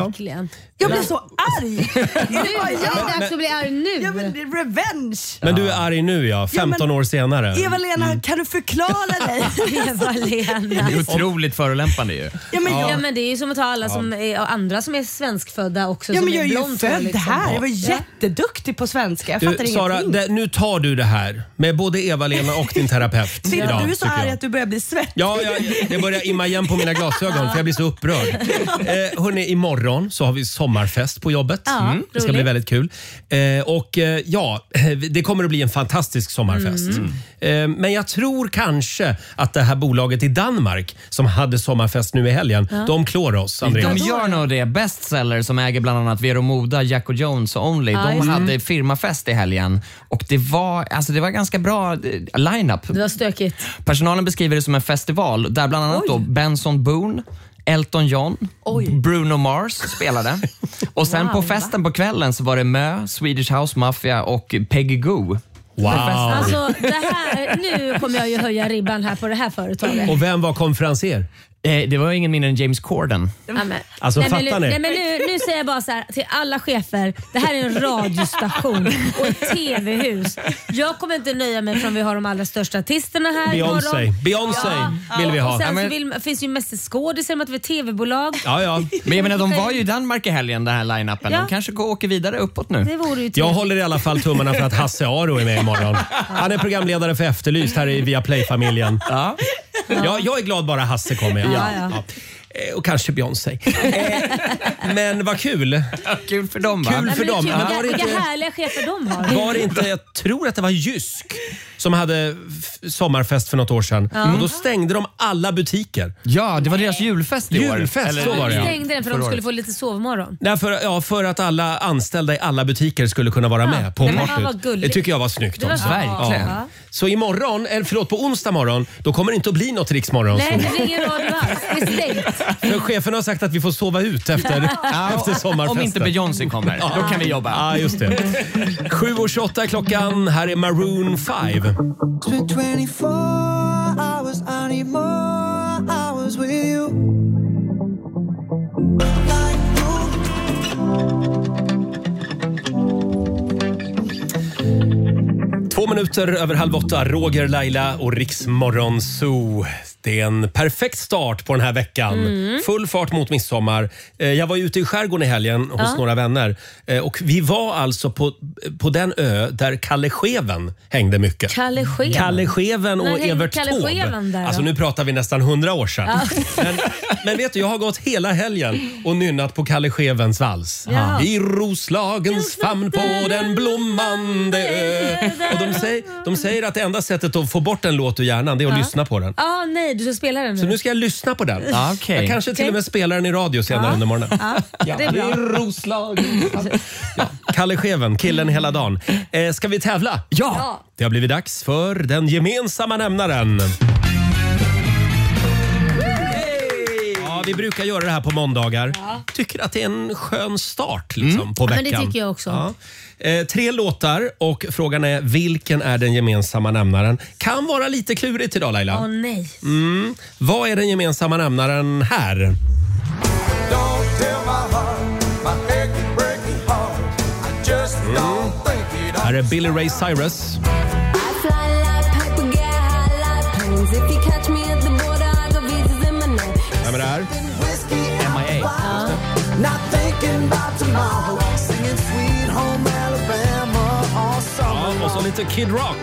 Jag blir så arg. Det är dags att bli arg nu. Ja, men det är revenge. Men du är arg nu 15 år senare. Eva-Lena, kan du förklara dig? Eva-Lena. Det är otroligt förolämpande ju. Ja, men det är ju som att ta alla som är, andra som är svenskfödda också. Ja, som men jag är ju född liksom. här. Jag var jätteduktig på svenska. Jag fattar Sara, ingenting. nu tar du det här med både Eva-Lena och din terapeut. Du är så arg att du börjar bli svettig. Ja, det börjar imma igen på mina glasögon för jag blir så upprörd. Hörrni, imorgon så har vi sommarfest på jobbet. Det ska bli väldigt kul. Det kommer att bli en fantastisk sommarfest. Men jag tror kanske att det här bolaget i Danmark som hade sommarfest nu i helgen, de klår oss, Andreas. De gör nog det. Bestseller som äger bland annat Vero Moda, Jack och Jones och Only. De hade firmafest i helgen. Och det var ganska bra line-up. Det var stökigt. Personalen beskriver det som en festival där bland annat då Benson Boone, Elton John, Bruno Mars spelade. Och sen på festen på kvällen så var det Mö, Swedish House Mafia och Peggy Goo. Wow. Alltså, nu kommer jag ju höja ribban här på det här företaget. Och vem var konferenser? Det var ingen mindre än James Corden. Ja, men, alltså fattar ni? Nej, men nu säger jag bara så här till alla chefer. Det här är en radiostation och ett tv-hus. Jag kommer inte nöja mig från vi har de allra största artisterna här. Beyoncé vill vi ha. Och sen så finns ju mest skådisar med att vi är tv-bolag. Ja. Men jag menar, de var ju i Danmark i helgen, den här line-upen. De kanske åker vidare uppåt nu. Det vore ju jag håller i alla fall tummarna för att Hasse Aro är med imorgon. Han är programledare för Efterlyst här i Viaplay-familjen. Ja, jag är glad bara Hasse kommer. Ja. Och kanske Beyoncé. Men vad kul. Kul för dem, va? Kul för dem. Vilka härliga chefer de har. Var det inte, jag tror att det var Jysk som hade sommarfest för något år sedan. Och då stängde de alla butiker. Ja, det var deras julfest i år. Julfest, så var det. Stängde den för de skulle få lite sovmorgon. Nej, för att alla anställda i alla butiker skulle kunna vara med på partyt. Det tycker jag var snyggt också. Verkligen. Ja. Så imorgon, på onsdag morgon, då kommer det inte att bli något Riksmorgon. Nej, det är ingen radio alls. Det är stängt. För chefen har sagt att vi får sova ut efter sommarfesten. Om inte Beyoncé kommer, då kan vi jobba. Ja, just det. 7:28 klockan. Här är Maroon 5. Två minuter över 7:30. Roger, Laila och Riksmorgon Zoo. Det är en perfekt start på den här veckan. Full fart mot midsommar. Jag var ute i skärgården i helgen hos några vänner. Och vi var alltså på den ö där Kalle Scheven hängde mycket. Kalle Scheven och Evert Taube. Alltså nu pratar vi nästan 100 år sedan. Men vet du, jag har gått hela helgen och nynnat på Kalle Schevens vals. I Roslagens famn på den blommande ö. Och de säger att det enda sättet att få bort en låt ur hjärnan, det är att lyssna på den. Nej, du ska spela den nu. Så nu ska jag lyssna på den. Jag kanske till och med spelar den i radio senare under morgonen. Det är bra. Roslagen. Kalle Scheven, killen hela dagen. Ska vi tävla? Ja! Det har blivit dags för den gemensamma nämnaren. Vi brukar göra det här på måndagar. Tycker att det är en skön start på veckan. Men det tycker jag också. 3 låtar och frågan är vilken är den gemensamma nämnaren? Kan vara lite klurigt idag, Laila. Nej. Vad är den gemensamma nämnaren här? Här är Billy Ray Cyrus. Vem är det här? MIA. Och så lite Kid Rock.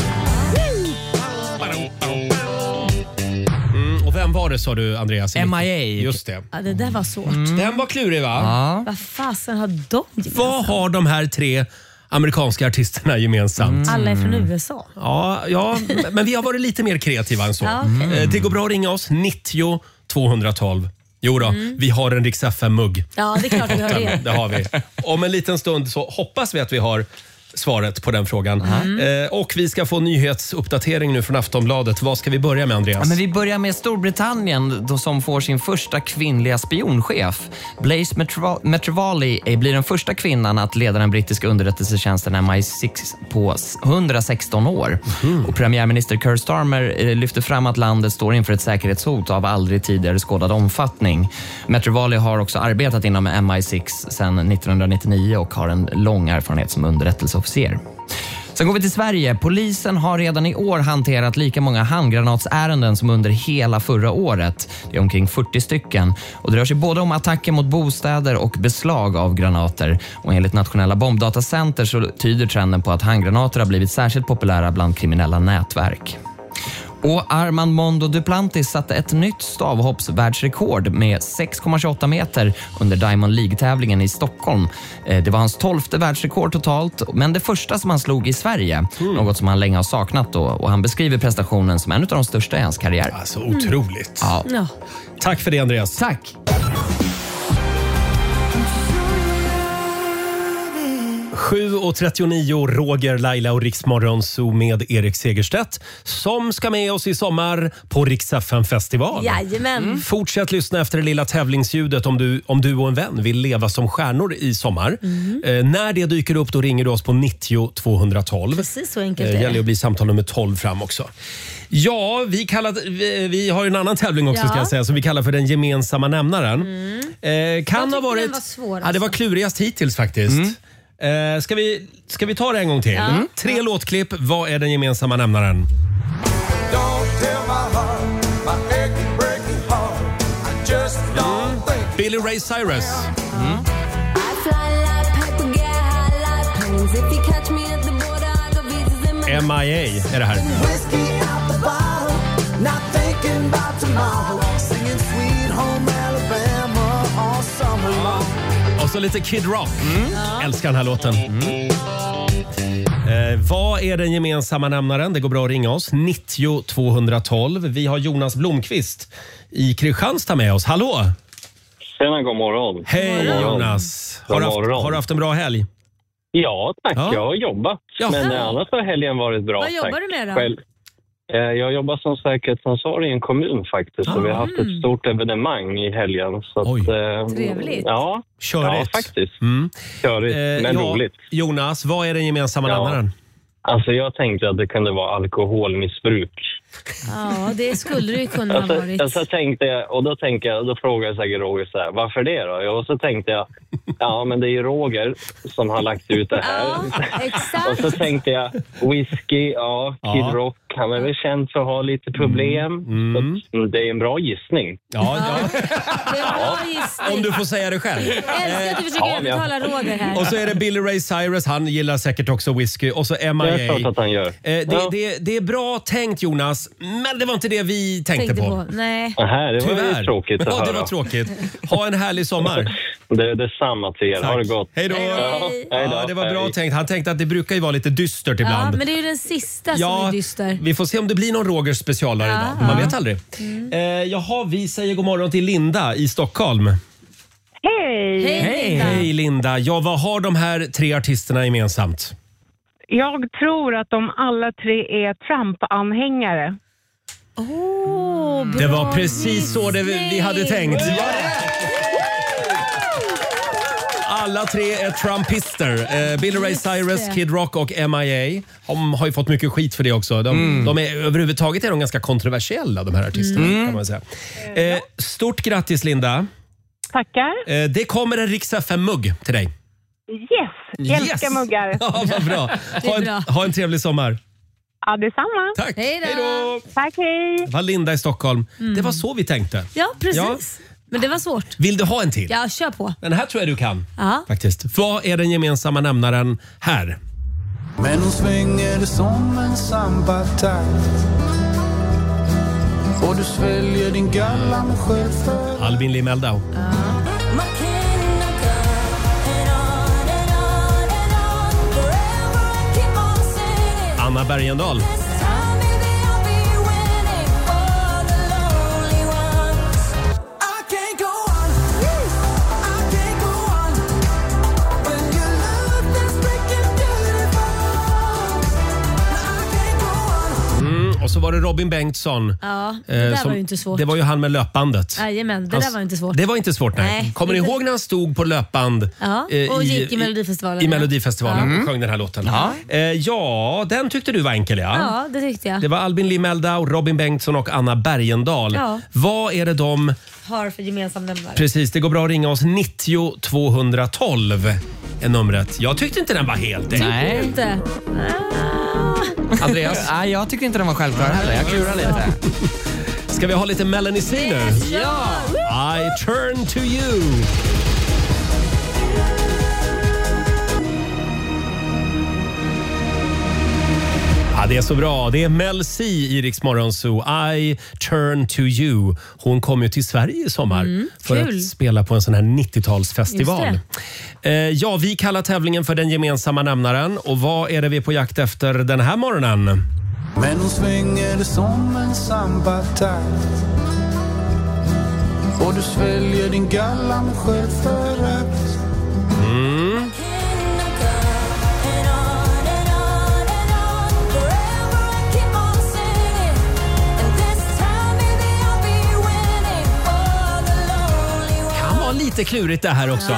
Och vem var det, sa du, Andreas? MIA. Just det. Ja, det där var svårt. Den var klurig, va? Vad fasen har de gemensamt? Vad har de här 3 amerikanska artisterna gemensamt? Alla är från USA. Ja, men vi har varit lite mer kreativa än så. Det går bra att ringa oss, 90 212. Jo då, vi har en Rix FM-mugg. Ja, det är klart vi har det. Det har vi. Om en liten stund så hoppas vi att vi har svaret på den frågan. Och vi ska få nyhetsuppdatering nu från Aftonbladet. Vad ska vi börja med, Andreas? Men vi börjar med Storbritannien då, som får sin första kvinnliga spionchef. Blaise Metrovali blir den första kvinnan att leda den brittiska underrättelsetjänsten MI6 på 116 år. Och premiärminister Keir Starmer lyfter fram att landet står inför ett säkerhetshot av aldrig tidigare skådad omfattning. Metrovali har också arbetat inom MI6 sedan 1999 och har en lång erfarenhet som underrättelseofficer. Sen går vi till Sverige. Polisen har redan i år hanterat lika många handgranatsärenden som under hela förra året. Det är omkring 40 stycken. Och det rör sig både om attacker mot bostäder och beslag av granater. Och enligt Nationella bombdatacenter så tyder trenden på att handgranater har blivit särskilt populära bland kriminella nätverk. Och Armand Mondo Duplantis satte ett nytt stavhoppsvärldsrekord med 6,28 meter under Diamond League-tävlingen i Stockholm. Det var hans 12:e världsrekord totalt, men det första som han slog i Sverige. Något som han länge har saknat då. Och han beskriver prestationen som en av de största i hans karriär. Alltså otroligt. Ja. Tack för det, Andreas. Tack. 7:39, Roger, Laila och Rix Morgonzoo med Erik Segerstedt som ska med oss i sommar på Rix FM festival. Jajamän. Fortsätt lyssna efter det lilla tävlingsljudet om du och en vän vill leva som stjärnor i sommar. När det dyker upp då ringer du oss på 90 212. Precis så enkelt det gäller att bli samtal nummer 12 fram också. Ja, vi har en annan tävling också ska jag säga som vi kallar för den gemensamma nämnaren. Kan ha varit... Det var klurigast hittills faktiskt. Ska vi ta det en gång till? 3 låtklipp. Vad är den gemensamma nämnaren? Billy Ray Cyrus. MIA är det här. Och så lite Kid Rock. Älskar den här låten. Vad är den gemensamma nämnaren? Det går bra att ringa oss. 90 212. Vi har Jonas Blomqvist i Kristianstad med oss. Hallå! Tjena, god morgon. Hej Jonas! Har du haft en bra helg? Ja, tack. Ja. Jag har jobbat. Men annars har helgen varit bra. Vad jobbar du med då? Själv. Jag jobbar som säkerhetsansvarig i en kommun faktiskt. Och vi har haft ett stort evenemang i helgen. Så att, trevligt. Ja, faktiskt. Körigt, men roligt. Jonas, vad är den gemensamma nämnaren? Alltså jag tänkte att det kunde vara alkoholmissbruk. Ja, det skulle det ju kunna ha varit. Då frågade jag säkert Roger så här, varför det då? Och så tänkte jag, men det är ju Roger som har lagt ut det här. Ja, exakt. Och så tänkte jag, whisky, Kid Rock, han är väl känd för att ha lite problem. Så det är en bra gissning. Ja. Det är en bra gissning. Om du får säga det själv. Älskar att du försöker övertala Roger här. Och så är det Billy Ray Cyrus, han gillar säkert också whisky. Och så MIA. Det är klart att han gör. Det är bra tänkt Jonas, men det var inte det vi tänkte på. Nej. Det var ju tråkigt att höra. Det var tråkigt. Ha en härlig sommar. Det är detsamma till er. Ha det gott. Hej då. Ja, det var bra tänkt. Han tänkte att det brukar ju vara lite dystert ibland. Ja, men det är ju den sista som är dyster. Vi får se om det blir någon Rogers specialare idag. Man vet aldrig. Vi säger god morgon till Linda i Stockholm. Hej! Hej Linda. Ja, vad har de här 3 artisterna gemensamt? Jag tror att de alla 3 är Trump-anhängare. Det var precis så vi hade tänkt. Alla 3 är trumpister. Billy Ray Cyrus, Kid Rock och MIA. De har ju fått mycket skit för det också. De är, överhuvudtaget är de ganska kontroversiella, de här artisterna. Kan man säga. Stort grattis Linda. Tackar. Det kommer en Rix FM-mugg till dig. Yes, älskar muggar. Ja, vad bra. Ha en trevlig sommar. Ja, detsamma. Tack. Hej då. Tack, hej. Det var Linda i Stockholm. Det var så vi tänkte. Ja, precis. Men det var svårt. Vill du ha en till? Ja, kör på. Den här tror jag du kan. Faktiskt. Vad är den gemensamma nämnaren här? Men hon svänger det som en sambatakt. Och du sväljer din galla med självförakt. Albin Limeldau. Anna Bergendahl. Och så var det Robin Bengtsson. Ja, det där var ju inte svårt. Det var ju han med löpbandet. Jajamän, det där var inte svårt. Det var inte svårt, nej. Kommer ni ihåg när han stod på löpband? Ja, och gick i Melodifestivalen. I Melodifestivalen och sjöng den här låten. Ja, den tyckte du var enkel, Ja, det tyckte jag. Det var Albin Limeldau, Robin Bengtsson och Anna Bergendahl. Ja. Vad är det de har för gemensam nämnare? Precis, det går bra att ringa oss. 90 212 är numret. Jag tyckte inte den var helt enkel. Nej. Inte. Andreas? Nej, jag tycker inte den var självklar heller. Jag klurar lite. Ska vi ha lite Melanie C nu? Ja! I turn to you. Ja, det är så bra. Det är Mel C i Rix Morgonzoo. I turn to you. Hon kom ju till Sverige i sommar för att spela på en sån här 90-talsfestival. Ja, vi kallar tävlingen för den gemensamma nämnaren. Och vad är det vi är på jakt efter den här morgonen? Men hon svänger det som en sambatakt. Och du sväljer din galla med självförakt. var lite klurigt det här också.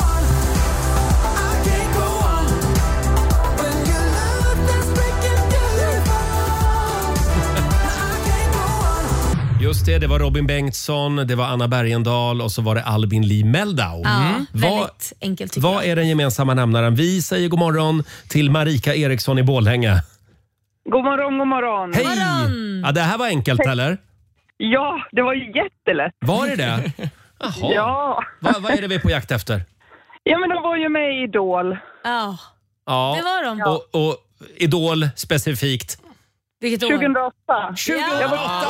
Just det var Robin Bengtsson, det var Anna Bergendahl och så var det Albin Lee Meldau. Väldigt enkelt tycker Vad är den gemensamma nämnaren? Vi säger god morgon till Marika Eriksson i Bålhänge. God morgon, god morgon. Hej! God morgon. Ja, det här var enkelt, eller? Ja, det var ju jättelätt. Var det? Jaha. Ja. Vad är det vi är på jakt efter? Ja, men de var ju med i Idol. Ja, Ja. det var de. Och Idol specifikt. Vilket år? 2008. 2008!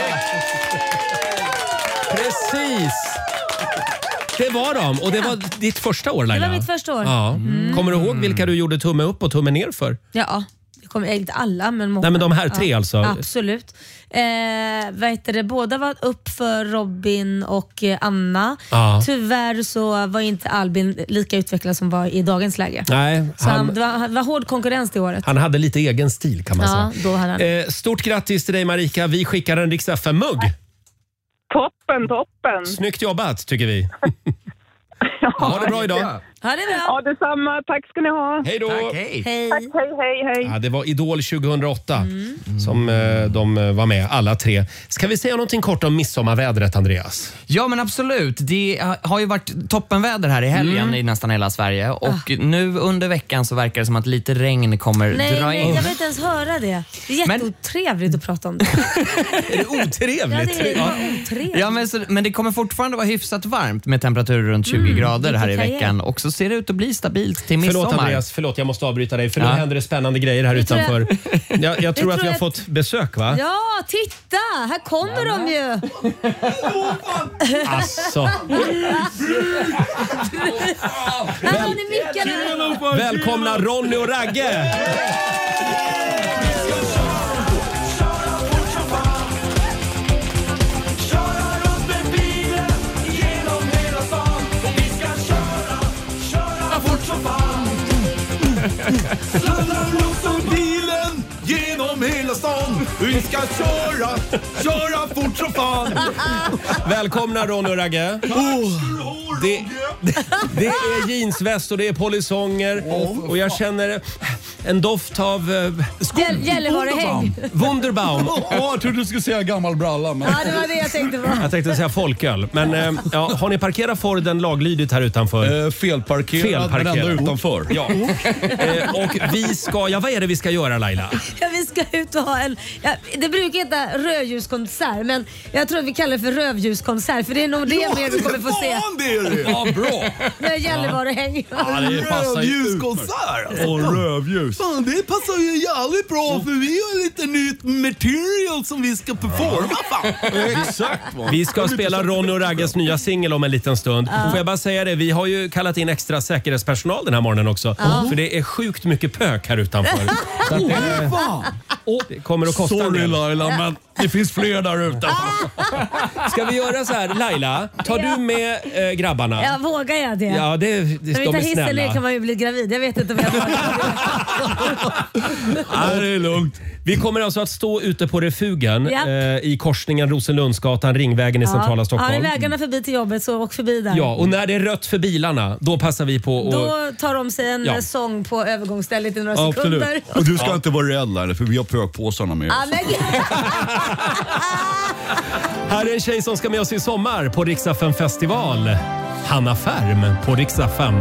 Precis! Det var de. Och det var ditt första år, Laila. Det var mitt första år. Ja. Kommer du ihåg vilka du gjorde tumme upp och tumme ner för? Ja, jag kommer inte alla, men många. Nej, men de här tre alltså? Absolut. Vad heter det? Båda var upp för Robin och Anna. Ja. Tyvärr så var inte Albin lika utvecklad som var i dagens läge. Nej, Så det var hård konkurrens det året. han hade lite egen stil kan man Ja, säga. då hade han. Stort grattis till dig, Marika. Vi skickar en Rix FM-mugg. Toppen. Snyggt jobbat tycker vi. Ha det bra idag. Ja, det är bra. Ja, detsamma. Tack ska ni ha. Hej då. Tack, hej. Hej. Tack, hej. Ja, det var Idol 2008 som de var med, alla tre. Ska vi säga någonting kort om midsommarvädret, Andreas? Ja, men absolut. Det har ju varit toppenväder här i helgen i nästan hela Sverige. Och nu under veckan så verkar det som att lite regn kommer dra in. Nej, jag vill inte ens höra det. Det är jätteotrevligt att prata om det. Är det otrevligt? Ja, det är otrevligt. Ja, men det kommer fortfarande vara hyfsat varmt med temperaturer runt 20 grader här i veckan. Och så ser det ut att bli stabilt till midsommar. Förlåt Andreas, jag måste avbryta dig för nu händer det spännande grejer här utanför. Jag tror att vi har fått besök, va? Ja, titta! Här kommer de ju! Alltså. Här har ni mickarna. Välkomna Ronny och Ragge! Bilen genom hela stan. Vi ska köra fort som fan. Välkomna Ronny och Ragge. Det är jeansväst och det är polisonger och jag känner en doft av Gällivarehäng. Wunderbaum. Jag trodde du skulle säga gammal bralla. Men... Ja, det var det jag tänkte på. Jag tänkte säga folköl. Men har ni parkerat Forden laglydigt här utanför? Felparkerad, men ändå utanför. Ja. Och vi ska, vad är det vi ska göra, Laila? Ja, vi ska ut och ha det brukar heta rödljuskonsert, men jag tror vi kallar det för rövljuskonsert, för det är nog det mer vi kommer få se. Ja, bra. Det gällivarehäng. Ja, det passar ju. Rövljuskonsert och rövljus. Fan, det passar ju jävligt bra för vi har lite nytt material som vi ska performa. Exakt. Vi ska spela Ronny och Ragges nya singel om en liten stund. Får jag bara säga det, vi har ju kallat in extra säkerhetspersonal den här morgonen också. För det är sjukt mycket pök här utanför. Så att det kommer att kosta en del. Laila, men det finns fler där ute. Ska vi göra så här, Laila? Tar du med grabbarna? Ja, vågar jag det? Ja, de är snälla. Kan man ju bli gravid. Jag vet inte om jag vågar. Ja, det är lugnt. Vi kommer alltså att stå ute på refugen i korsningen Rosenlundsgatan, Ringvägen i centrala Stockholm. Ja, är vägarna förbi till jobbet så åk förbi där. Ja, och när det är rött för bilarna, då passar vi på att... Då tar de sig en sång på övergångsstället i några sekunder. Absolut. Och du ska inte vara rädd där, för vi har pökpåsarna med oss. Här är en tjej som ska med oss i sommar på Rix FM festival. Hanna Färm på Rix FM.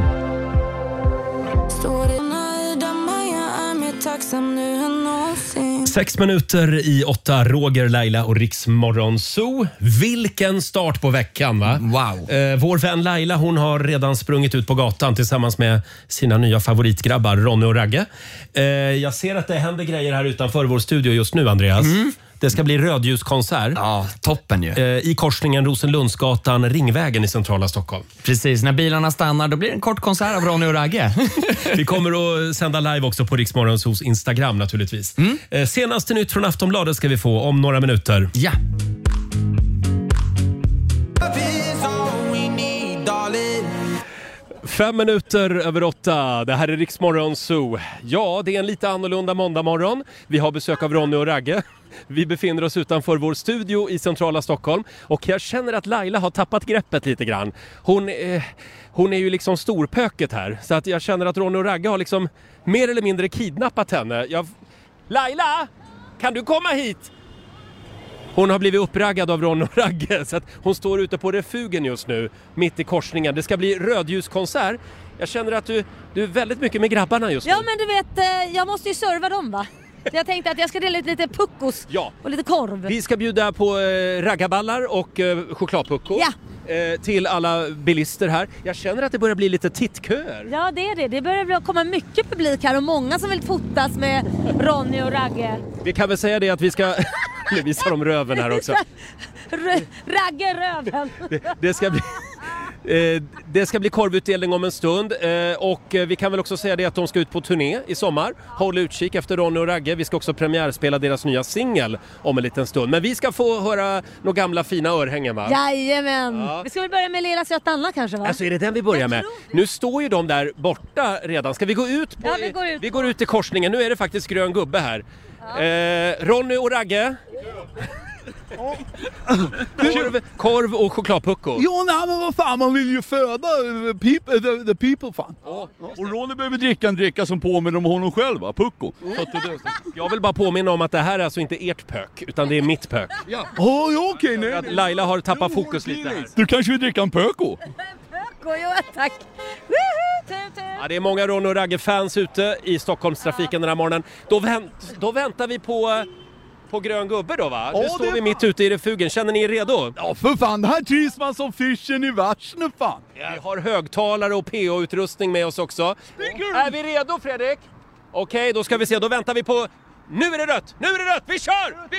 Står det nöjda mig, jag är mer tacksam nu än någonsin. 7:06, Roger, Laila och Rix Morgon Zoo. Vilken start på veckan, va? Wow. Vår vän Laila, hon har redan sprungit ut på gatan tillsammans med sina nya favoritgrabbar Ronny och Ragge. Jag ser att det händer grejer här utanför vår studio just nu, Andreas. Det ska bli rödljuskonsert. Ja, toppen ju. I korsningen Rosenlundsgatan, Ringvägen i centrala Stockholm. Precis, när bilarna stannar då blir det en kort konsert av Ronny och Ragge. Vi kommer att sända live också på Rix Morgon Zoos Instagram naturligtvis. Senaste nytt från Aftonbladet ska vi få om några minuter. Ja. 5 minuter över 8. Det här är Rix Morgon Zoo. Ja, det är en lite annorlunda måndagmorgon. Vi har besök av Ronny och Ragge. Vi befinner oss utanför vår studio i centrala Stockholm. Och jag känner att Laila har tappat greppet lite grann. Hon är ju liksom storpöket här. Så att jag känner att Ronny och Ragge har liksom mer eller mindre kidnappat henne. Laila, kan du komma hit? Hon har blivit uppraggad av Ron och Ragge, så att hon står ute på refugen just nu, mitt i korsningen. Det ska bli rödljuskonsert. Jag känner att du är väldigt mycket med grabbarna just nu. Ja, men du vet, jag måste ju serva dem, va? Så jag tänkte att jag ska dela ut lite puckos och lite korv. Vi ska bjuda på raggaballar och chokladpuckor till alla bilister här. Jag känner att det börjar bli lite tittköer. Ja, det är det. Det börjar komma mycket publik här och många som vill fotas med Ronny och Ragge. Vi kan väl säga det att vi ska... Nu visar de röven här också. Ragge röven. Det ska bli korvutdelning om en stund och vi kan väl också säga det att de ska ut på turné i sommar. Håll utkik efter Ronny och Ragge. Vi ska också premiärspela deras nya singel om en liten stund. Men vi ska få höra några gamla fina örhängen, va? Jajamän. Ja. Vi ska väl börja med Lilla söta Anna kanske, va? Alltså är det den vi börjar med? Nu står ju de där borta redan. Ska vi gå ut? Vi går ut i korsningen. Nu är det faktiskt grön gubbe här. Ja. Ronny och Ragge. Korv och chokladpuckor. Jo, nej, men vad fan, man vill ju föda the people, fan. Och Ronny behöver dricka en dricka som påminner om honom själv, va? Pucko. Jag vill bara påminna om att det här är alltså inte ert pök, utan det är mitt pök. Okej, nej. Att Laila har tappat fokus lite här. Du kanske vill dricka en pöko? Ja, tack. Ja, det är många Ronny och Ragge-fans ute i Stockholmstrafiken den här morgonen. Då väntar vi på grön gubbe då, va? Nu står vi mitt ute i refugen. Känner ni er redo? Ja, för fan. Det här trivs man som fischen i varsnet, fan. Vi har högtalare och PO-utrustning med oss också. Är vi redo, Fredrik? Okej, då ska vi se. Då väntar vi på... Nu är det rött! Vi kör!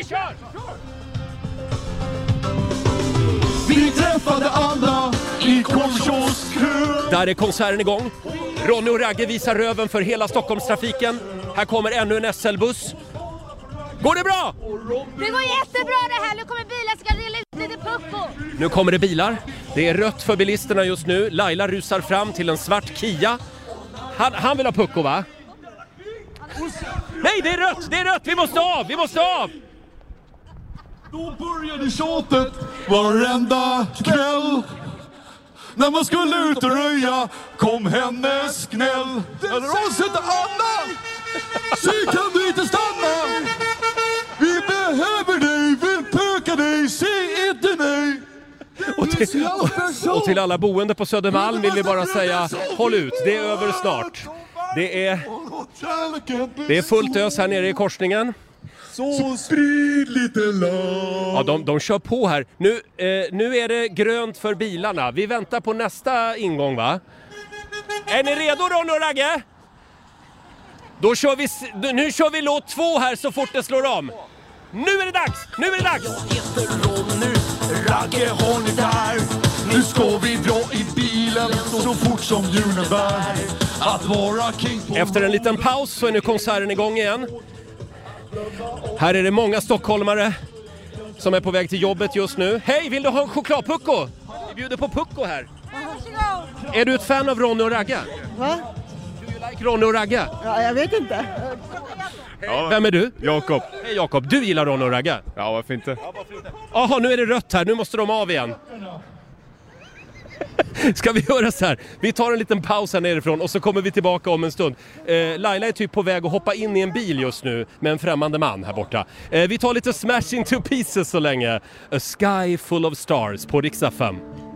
Vi träffade alla i korvkioskön. Där är konserten igång. Ronny och Ragge visar röven för hela Stockholmstrafiken. Här kommer ännu en SL-buss. Går det bra? Det går jättebra det här. Nu kommer bilar ska dela ut lite pucko. Nu kommer det bilar. Det är rött för bilisterna just nu. Laila rusar fram till en svart Kia. Han vill ha pucko, va? Nej, det är rött! Vi måste av! Då började tjatet varenda kväll. När man skulle ut och röja kom hennes knäll. Eller avsätta Anna! Så kan du inte stanna! Vi behöver dig, vill pöka dig, säg inte nej! Och till alla boende på Södermalm vill vi bara säga, håll ut, det är över snart. Det är fullt ös här nere i korsningen. Så sprid lite lag. Ja, de kör på här. Nu är det grönt för bilarna. Vi väntar på nästa ingång, va? Är ni redo, Ronny och Ragge? Nu kör vi låt 2 här så fort det slår om. Nu är det dags! Jag heter Ronny, Ragge har ni där. Nu ska vi dra i bilen så fort som hjulen bär. Att vara king på... Efter en liten paus så är nu konserten igång igen. Här är det många stockholmare som är på väg till jobbet just nu. Hej, vill du ha en chokladpucko? Vi bjuder på pucko här. Är du ett fan av Ronny och Ragge? Va? Do you like Ronny och Ragge? Ja, jag vet inte. Vem är du? Jakob. Hej Jakob, du gillar Ronny och Ragge? Ja, varför inte? Jaha, nu är det rött här, nu måste de av igen. Ska vi göra så här? Vi tar en liten paus här nerifrån och så kommer vi tillbaka om en stund. Laila är typ på väg att hoppa in i en bil just nu med en främmande man här borta. Vi tar lite Smash Into Pieces så länge. A Sky Full of Stars på Rix FM.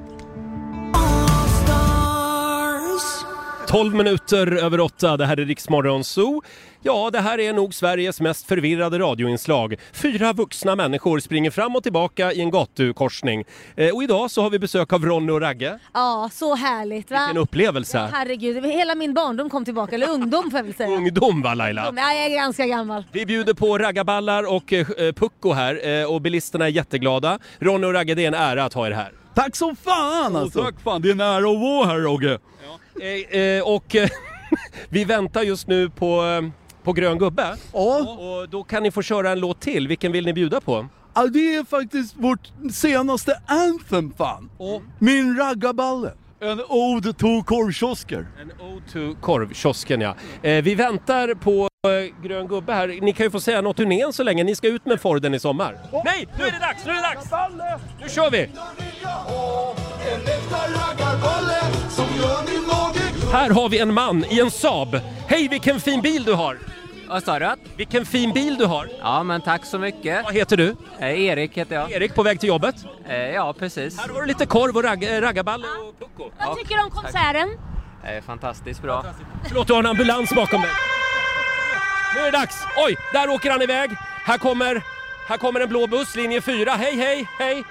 12 minuter över 8, det här är Rix Morgon Zoo. Ja, det här är nog Sveriges mest förvirrade radioinslag. 4 vuxna människor springer fram och tillbaka i en gatukorsning. Och idag så har vi besök av Ronny och Ragge. Ja, så härligt, va? Vilken upplevelse. Ja, herregud, hela min barndom kom tillbaka, eller ungdom får jag väl säga. Ungdom, va Laila? Ja, jag är ganska gammal. Vi bjuder på raggaballar och pucko här och bilisterna är jätteglada. Ronny och Ragge, det är en ära att ha er här. Tack så fan alltså. Tack fan, det är en ära att vara här, Rogge. Och vi väntar just nu på grön gubbe. Ja. Och då kan ni få köra en låt till. Vilken vill ni bjuda på? Ja, det är faktiskt vårt senaste anthem, fan. Min raggaballe. En ode to korvkiosker. En ode to korvkiosken, ja. Vi väntar på Grön Gubbe här. Ni kan ju få säga något turnén så länge. Ni ska ut med Forden i sommar. Nej, nu är det dags! Nu kör vi! Här har vi en man i en Saab. Hej, vilken fin bil du har! Vad sa du? Vilken fin bil du har. Ja, men tack så mycket. Vad heter du? Erik heter jag. Erik, på väg till jobbet? Ja, precis. Här har du lite korv och raggarballe och pucko. Vad tycker du om konserten? Fantastiskt bra. Förlåt, du har en ambulans bakom dig. Nu är det dags. Oj, där åker han iväg. Här kommer en blå buss, linje 4. Hej.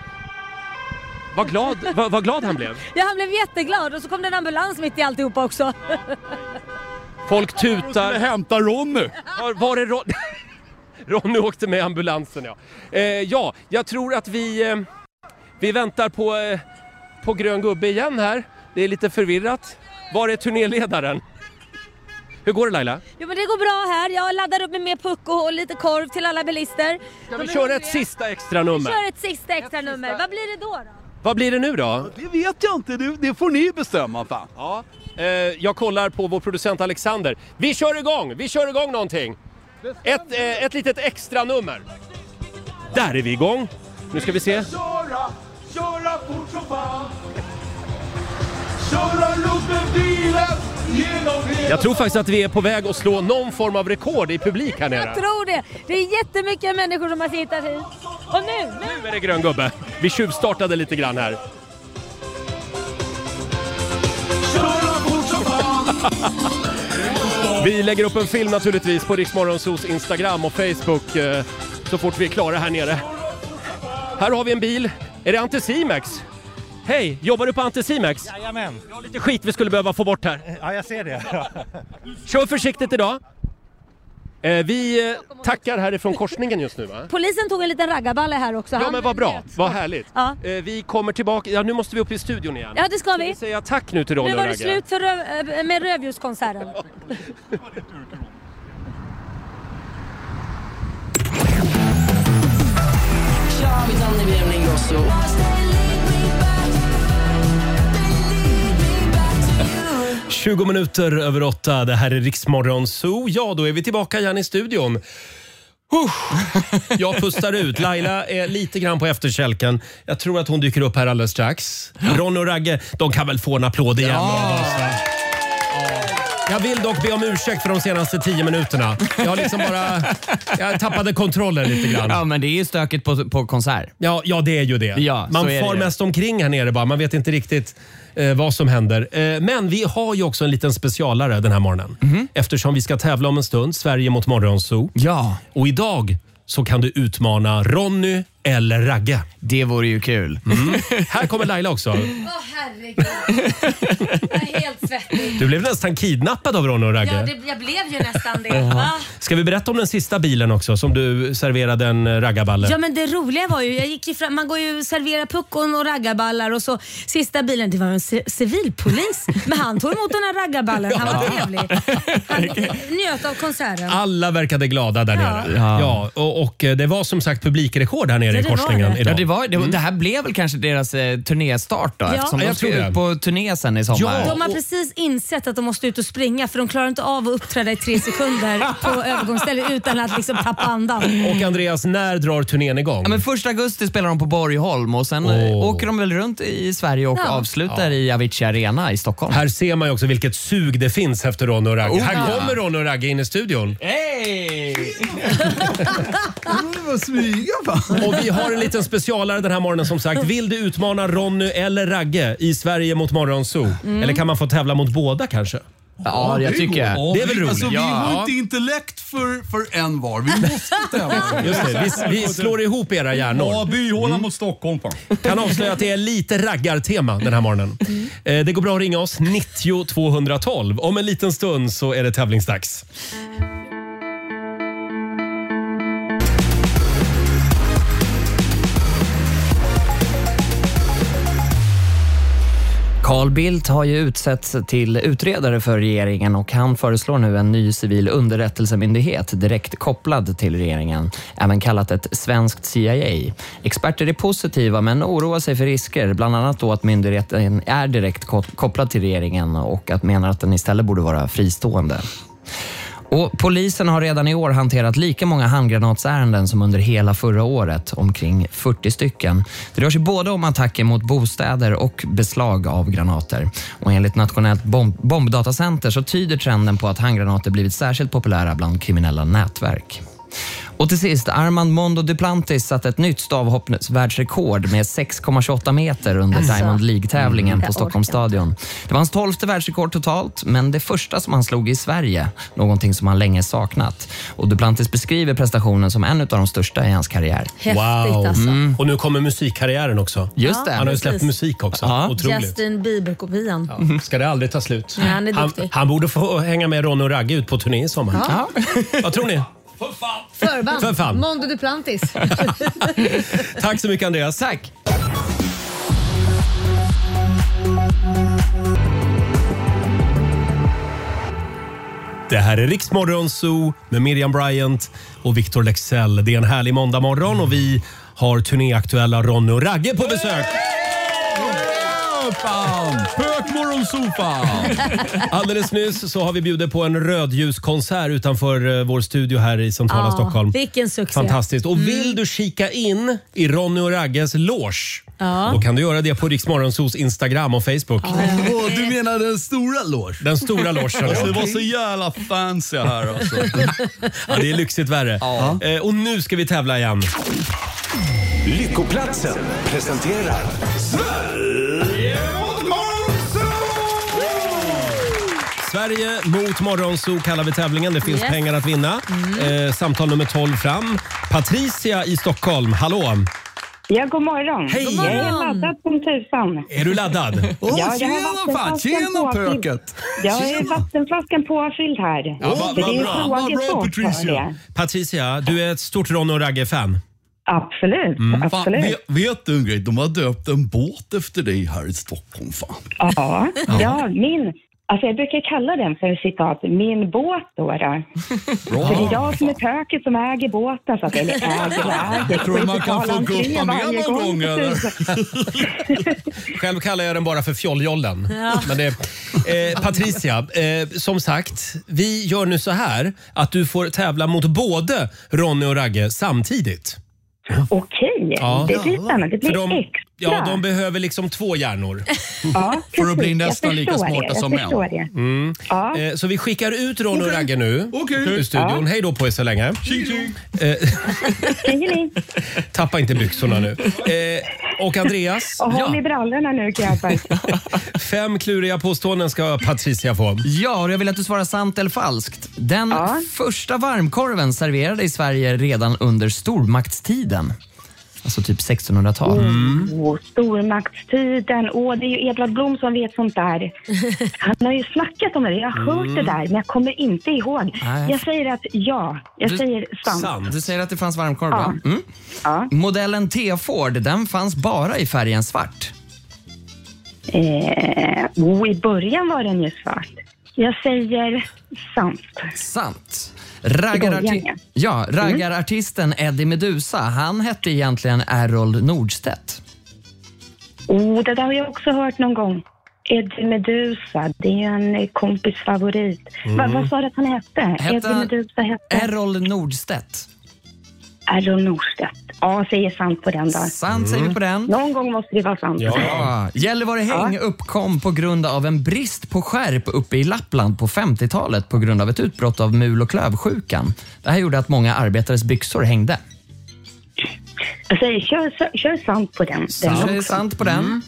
Vad glad han blev. Ja, han blev jätteglad och så kom det en ambulans mitt i alltihopa också. Folk tutar. Jag skulle hämta Ronny. Var är Ronny? Ronny åkte med ambulansen, ja. Ja, jag tror att vi väntar på Grön Gubbe igen här. Det är lite förvirrat. Var är turnéledaren? Hur går det, Laila? Jo, men det går bra här. Jag laddar upp med mer pucko och lite korv till alla bilister. Ska vi köra ett sista extra nummer? Vi kör ett sista extra nummer. Vad blir det då? Vad blir det nu då? Det vet jag inte, det får ni bestämma, fan. Ja, jag kollar på vår producent Alexander. Vi kör igång någonting. Ett litet extra nummer. Där är vi igång. Nu ska vi se. Köra fort som fan. Köra runt med bilen genom hela... Jag tror faktiskt att vi är på väg att slå någon form av rekord i publik här nere. Jag tror det. Det är jättemycket människor som har hittat hit. Och nu är det Grön Gubbe. Vi tjuvstartade lite grann här. Vi lägger upp en film naturligtvis på Rix Morgonzos Instagram och Facebook så fort vi är klara här nere. Här har vi en bil. Är det Anticimex? Hej, jobbar du på Anticimex? Jajamän. Jag har lite skit vi skulle behöva få bort här. Ja, jag ser det. Kör försiktigt idag. Vi tackar härifrån korsningen just nu, va? Polisen tog en liten raggarballe här också. Ja, men vad bra. Vad härligt. Ja. Vi kommer tillbaka. Ja, nu måste vi upp i studion igen. Ja, det ska vi. Vi säger tack nu till Ronny Nu och var det Ragge. slut med rövljuskonserten. Ciao, mitt namn är Benjamin Ingrosso. 20 minuter över 8, det här är Rix Morgonzoo. Ja, då är vi tillbaka igen i studion. Jag pustar ut. Laila är lite grann på efterkälken. Jag tror att hon dyker upp här alldeles strax. Ron och Ragge, de kan väl få en applåd igen. Ja. Jag vill dock be om ursäkt för de senaste 10 minuterna. Jag tappade kontrollen lite grann. Ja, men det är ju stökigt på konsert. Ja, det är ju det. Ja, man far mest omkring här nere bara. Man vet inte riktigt vad som händer. Men vi har ju också en liten specialare den här morgonen. Eftersom vi ska tävla om en stund. Sverige mot Morgonzoo. Ja. Och idag så kan du utmana Ronny eller Ragge. Det vore ju kul. Här kommer Laila också. Herregud. Jag är helt svettig. Du blev nästan kidnappad av Ronny och Ragge. Ja, jag blev ju nästan det. Va? Ska vi berätta om den sista bilen också som du serverade en raggarballe? Ja, men det roliga var ju, jag gick ju fram, man går ju och serverar puckon och raggarballar och så sista bilen, det var en civilpolis. Men han tog emot den här raggarballen, han var trevlig. Han njöt av konserten. Alla verkade glada där nere. Ja, och det var som sagt publikrekord här nere i korsningen idag. Ja, det här blev väl kanske deras turnésstart då, eftersom de ska ut på turné sen i sommar. Ja, de har precis insett att de måste ut och springa för de klarar inte av att uppträda i 3 sekunder på övergångsstället utan att liksom tappa andan. Och Andreas, när drar turnén igång? Ja, men 1 augusti spelar de på Borgholm och sen åker de väl runt i Sverige och avslutar i Avicii Arena i Stockholm. Här ser man ju också vilket sug det finns efter Ronny och Ragge. Här kommer Ronny och Ragge in i studion. Hej! Och vi har en liten specialare den här morgonen som sagt. Vill du utmana Ronny eller Ragge i Sverige mot Morgonzoo? Eller kan man få tävla mot båda kanske? Ja, jag tycker det är väl roligt. Alltså, vi har inte intellekt för en var. Vi måste tävla. Just det, vi slår ihop era hjärnor. Ja, byhåla mot Stockholm. Kan avslöja att det är lite raggartema den här morgonen. Det går bra att ringa oss 90 212. Om en liten stund så är det tävlingsdags. Carl Bildt har ju utsetts till utredare för regeringen och han föreslår nu en ny civil underrättelsemyndighet direkt kopplad till regeringen, även kallat ett svenskt CIA. Experter är positiva men oroar sig för risker, bland annat då att myndigheten är direkt kopplad till regeringen och att menar att den istället borde vara fristående. Och polisen har redan i år hanterat lika många handgranatsärenden som under hela förra året, omkring 40 stycken. Det rör sig både om attacker mot bostäder och beslag av granater. Och enligt Nationellt bombdatacenter så tyder trenden på att handgranater blivit särskilt populära bland kriminella nätverk. Och till sist, Armand Mondo Duplantis satte ett nytt stavhoppsvärldsrekord med 6,28 meter under Diamond League-tävlingen på Stockholms stadion. Det var hans 12:e världsrekord totalt, men det första som han slog i Sverige, någonting som han länge saknat. Och Duplantis beskriver prestationen som en av de största i hans karriär. Häftigt alltså. Och nu kommer musikkarriären också. Just det. Han har ju släppt musik också. Ja. Otroligt. Justin Bieber-kopian. Ja. Ska det aldrig ta slut? Ja, han är duktig. Han borde få hänga med Ronny och Ragge ut på turné i sommar. Ja. Vad tror ni? Förband. För fan. Mondo Duplantis. Tack så mycket, Andreas. Tack. Det här är Riksmorgon Zoo med Miriam Bryant och Victor Lexell. Det är en härlig måndagmorgon och vi har turnéaktuella Ronny och Ragge på besök. Pökmorgonsoffan! Alldeles nyss så har vi bjudit på en rödljuskonsert utanför vår studio här i centrala Stockholm. Vilken succé. Fantastiskt. Och vill du kika in i Ronny och Ragges loge, då kan du göra det på Riksmorgonsos Instagram och Facebook. Du menar den stora loge? Den stora logen. Alltså, det var så jävla fancy här alltså. Ja, det är lyxigt värre. Och nu ska vi tävla igen. Lyckoplatsen presenterar Sverige mot Sverige mot Morgonzoo kallar vi tävlingen. Det finns pengar att vinna. Samtal nummer 12 fram. Patricia i Stockholm, hallå. Ja, god morgon. Hej. Jag är laddad som tusan. Är du laddad? Ja, Tjena pöket. Jag är vattenflaskan påfylld här. Ja, vad bra Patricia. Patricia, du är ett stort Ronny och Ragge-fan. Absolut, absolut. Fan, vet du en grej? De har döpt en båt efter dig här i Stockholm, fan. Ja, alltså jag brukar kalla den för citat, min båt då. För det är jag som är pöket som äger båten, så att jag äger. Jag tror man kan få guppa med någon gång, eller? Själv kallar jag den bara för fjolljollen. Men det, Patricia, som sagt, vi gör nu så här att du får tävla mot både Ronny och Ragge samtidigt. Okej, det blir spännande. Det blir extra. Ja, de behöver liksom 2 hjärnor. För att bli nästan lika smarta som män. Så vi skickar ut Ronny och Ragge nu ur studion. Hej då på er så länge. Tappa inte byxorna nu. Och Andreas. Och håll i brallorna nu, grabbar. 5 kluriga påståenden ska Patricia få. Ja, och jag vill att du svarar sant eller falskt. Den första varmkorven serverade i Sverige redan under stormaktstiden. Alltså typ 1600-tal. Stormaktstiden. Det är ju Edvard Blom som vet sånt där. Han har ju snackat om det. Jag har hört det där, men jag kommer inte ihåg. Jag säger att jag säger sant. Du säger att det fanns varmkorv, va? Modellen T-Ford, den fanns bara i färgen svart. I början var den ju svart. Jag säger sant. Sant. Raggarartisten Eddie Meduza, han hette egentligen Errol Nordstedt. Det där har jag också hört någon gång. Eddie Meduza, det är en kompis favorit. Vad sa du att han hette? Eddie Meduza hette Errol Nordstedt. Errol Nordstedt. Ja, säger sant på den där. Sant säger vi på den. Någon gång måste det vara sant. Gällivare häng uppkom på grund av en brist på skärp uppe i Lappland på 50-talet på grund av ett utbrott av mul- och klövsjukan. Det här gjorde att många arbetares byxor hängde. Jag säger kör sant på den. Sant på den.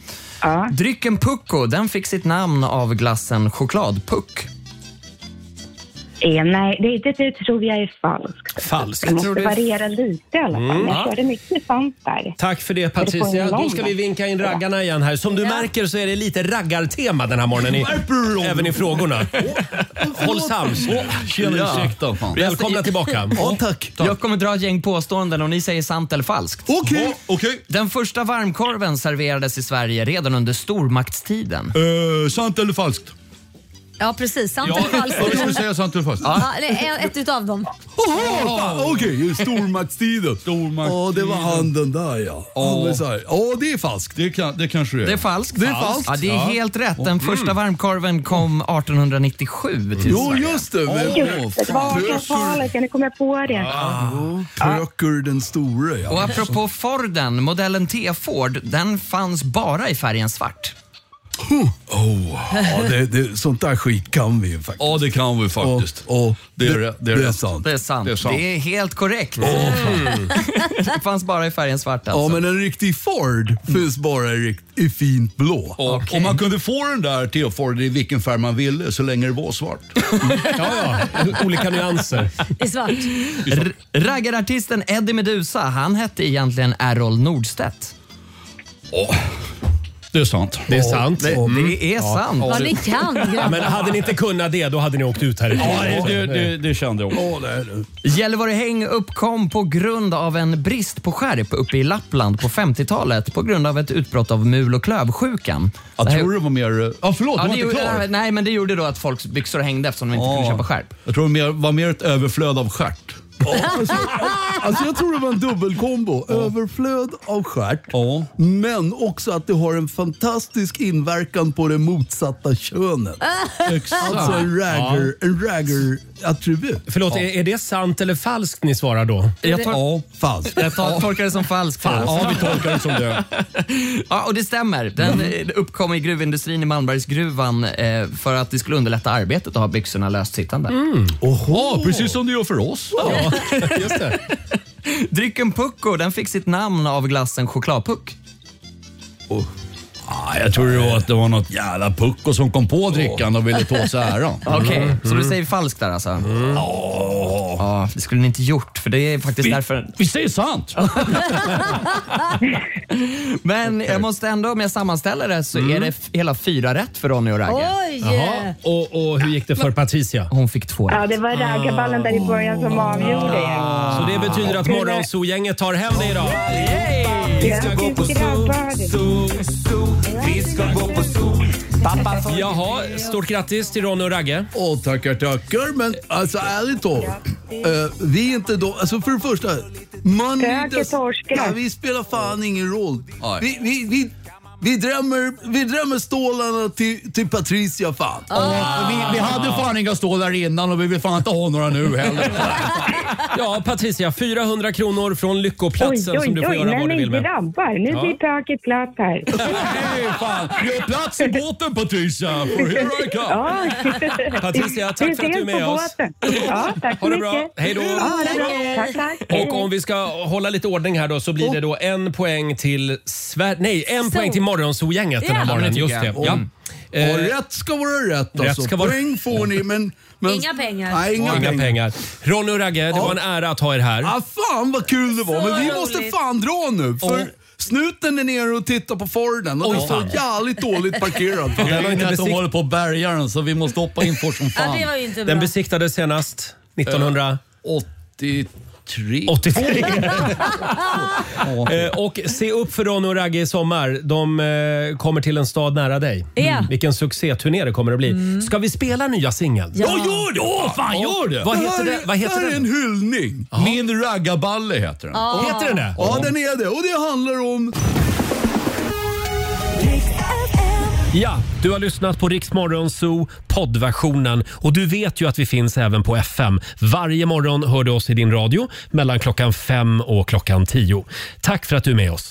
Drycken Pucko, den fick sitt namn av glassen chokladpuck. Nej, det tror jag är falskt. Falskt. Det måste variera lite i alla fall. Men jag körde mycket sant där. Tack för det, Patricia. Då ska vi vinka in raggarna igen här. Som du märker så är det lite raggartema den här morgonen. Även i frågorna. Håll sams. Ursäkta. Välkomna tillbaka. Ja, tack. Jag kommer dra ett gäng påståenden och ni säger sant eller falskt. Okej. Den första varmkorven serverades i Sverige redan under stormaktstiden. Sant eller falskt? Ja, precis. Sant eller falskt. Jag skulle säga sant eller falskt. Ja, det är ett utav dem. Okej, stormaktstiden. Ja, det var handen där ja. Ja, det är falskt. Det kanske det är. Det är falskt. Det är falskt. Ja, det är helt rätt. Den första varmkorven kom 1897 till Sverige. Just det. Det var 1800-talet, kan ni komma på det? Fröker den store, ja. Och apropå Forden, modellen T-Ford, den fanns bara i färgen svart. Sånt där skit kan vi faktiskt. Ja, det kan vi faktiskt. Det är sant. Det är sant. Det är helt korrekt. Det fanns bara i färgen svart alltså. Ja, men en riktig Ford finns bara i fint blå. Och man kunde få den där T-Ford i vilken färg man ville så länge det var svart. Olika nyanser. I svart. Raggarartisten Eddie Meduza, han hette egentligen Errol Nordstedt. Det är sant. Det är sant. Det är sant. Vad ni kan, grabbar. Men hade ni inte kunnat det, då hade ni åkt ut härifrån. Det kände jag också. Gällivare häng uppkom på grund av en brist på skärp uppe i Lappland på 50-talet på grund av ett utbrott av mul- och klövsjukan. Jag tror det var mer... förlåt, du var inte klar. Nej, men det gjorde då att folks byxor hängde eftersom de inte kunde köpa skärp. Jag tror det var mer ett överflöd av stjärt. Alltså jag tror det var en dubbelkombo. Överflöd av stjärt, men också att det har en fantastisk inverkan på det motsatta könet. Alltså en ragger-attribut. Förlåt, är det sant eller falskt ni svarar då? Falskt. Jag tolkar det som falskt. Ja, vi tolkar det som det. Ja, och det stämmer. Den uppkom i gruvindustrin i Malmbergsgruvan för att det skulle underlätta arbetet att ha byxorna löst sittande. Precis som det gör för oss. Ja, just det. Drycken Pucko, den fick sitt namn av glassen chokladpuck. Jag tror det var att det var något jävla pucko som kom på drickan och ville ta sig äran. Okej, så du säger falskt där alltså? Ja, det skulle ni inte gjort, för det är faktiskt därför... Vi säger sant! Men jag måste ändå, om jag sammanställer det, så är det hela 4 rätt för Ronny och Ragge. Oj! Jaha. Och hur gick det för Patricia? Hon fick 2 rätt. Ja, det var raggarballen där i början som avgjorde det. Så det betyder att Morgonzoo-gänget tar hem det idag. Vi ska gå på Vi ska gå på sol. Jaha, stort grattis till Ronny och Ragge. Tackar. Men alltså ärligt då. Vi är inte då, alltså för det första. Vi spelar fan ingen roll. Vi drämmer stålarna till Patricia fan. Vi hade fan inga stålar innan och vi vill fan inte ha några nu heller. Ja, Patricia, 400 kronor från Lyckoplatsen som du får göra vad du vill med. Grabbar, nu blir taket platt här. Nej, fan. Vi har plats i båten, Patricia. For here I come. Patricia, tack för att du är med oss. Ja, tack så mycket. Ha det bra. Hej då. Tack. Och om vi ska hålla lite ordning här då, så blir det då 1 poäng till en poäng till Morgonzoo-gänget den här morgonen. Just det. Ja. Rätt ska vara rätt. Alltså. Poäng får ni, men inga pengar. Nej, inga pengar. Ronny och Ragge, det var en ära att ha er här. Fan vad kul det var, men vi måste fan dra nu. För snuten är nere och tittar på Forden och det står jävligt dåligt parkerat. Den har inte håller på bärgaren så vi måste hoppa in fort som fan. Ja, det var ju inte bra. Den besiktades senast 1983. Och se upp för Ronny och Ragge i sommar. De kommer till en stad nära dig. Vilken succéturné det kommer att bli. Ska vi spela nya singeln? Ja, gör det! Fan, gör det! Vad heter det? Det här är en hyllning. Min raggarballe heter den. Heter den det? Ja, den är det. Och det handlar om... Ja, du har lyssnat på Rix Morgonzoo poddversionen och du vet ju att vi finns även på FM. Varje morgon hör du oss i din radio mellan klockan 5 och klockan 10. Tack för att du är med oss.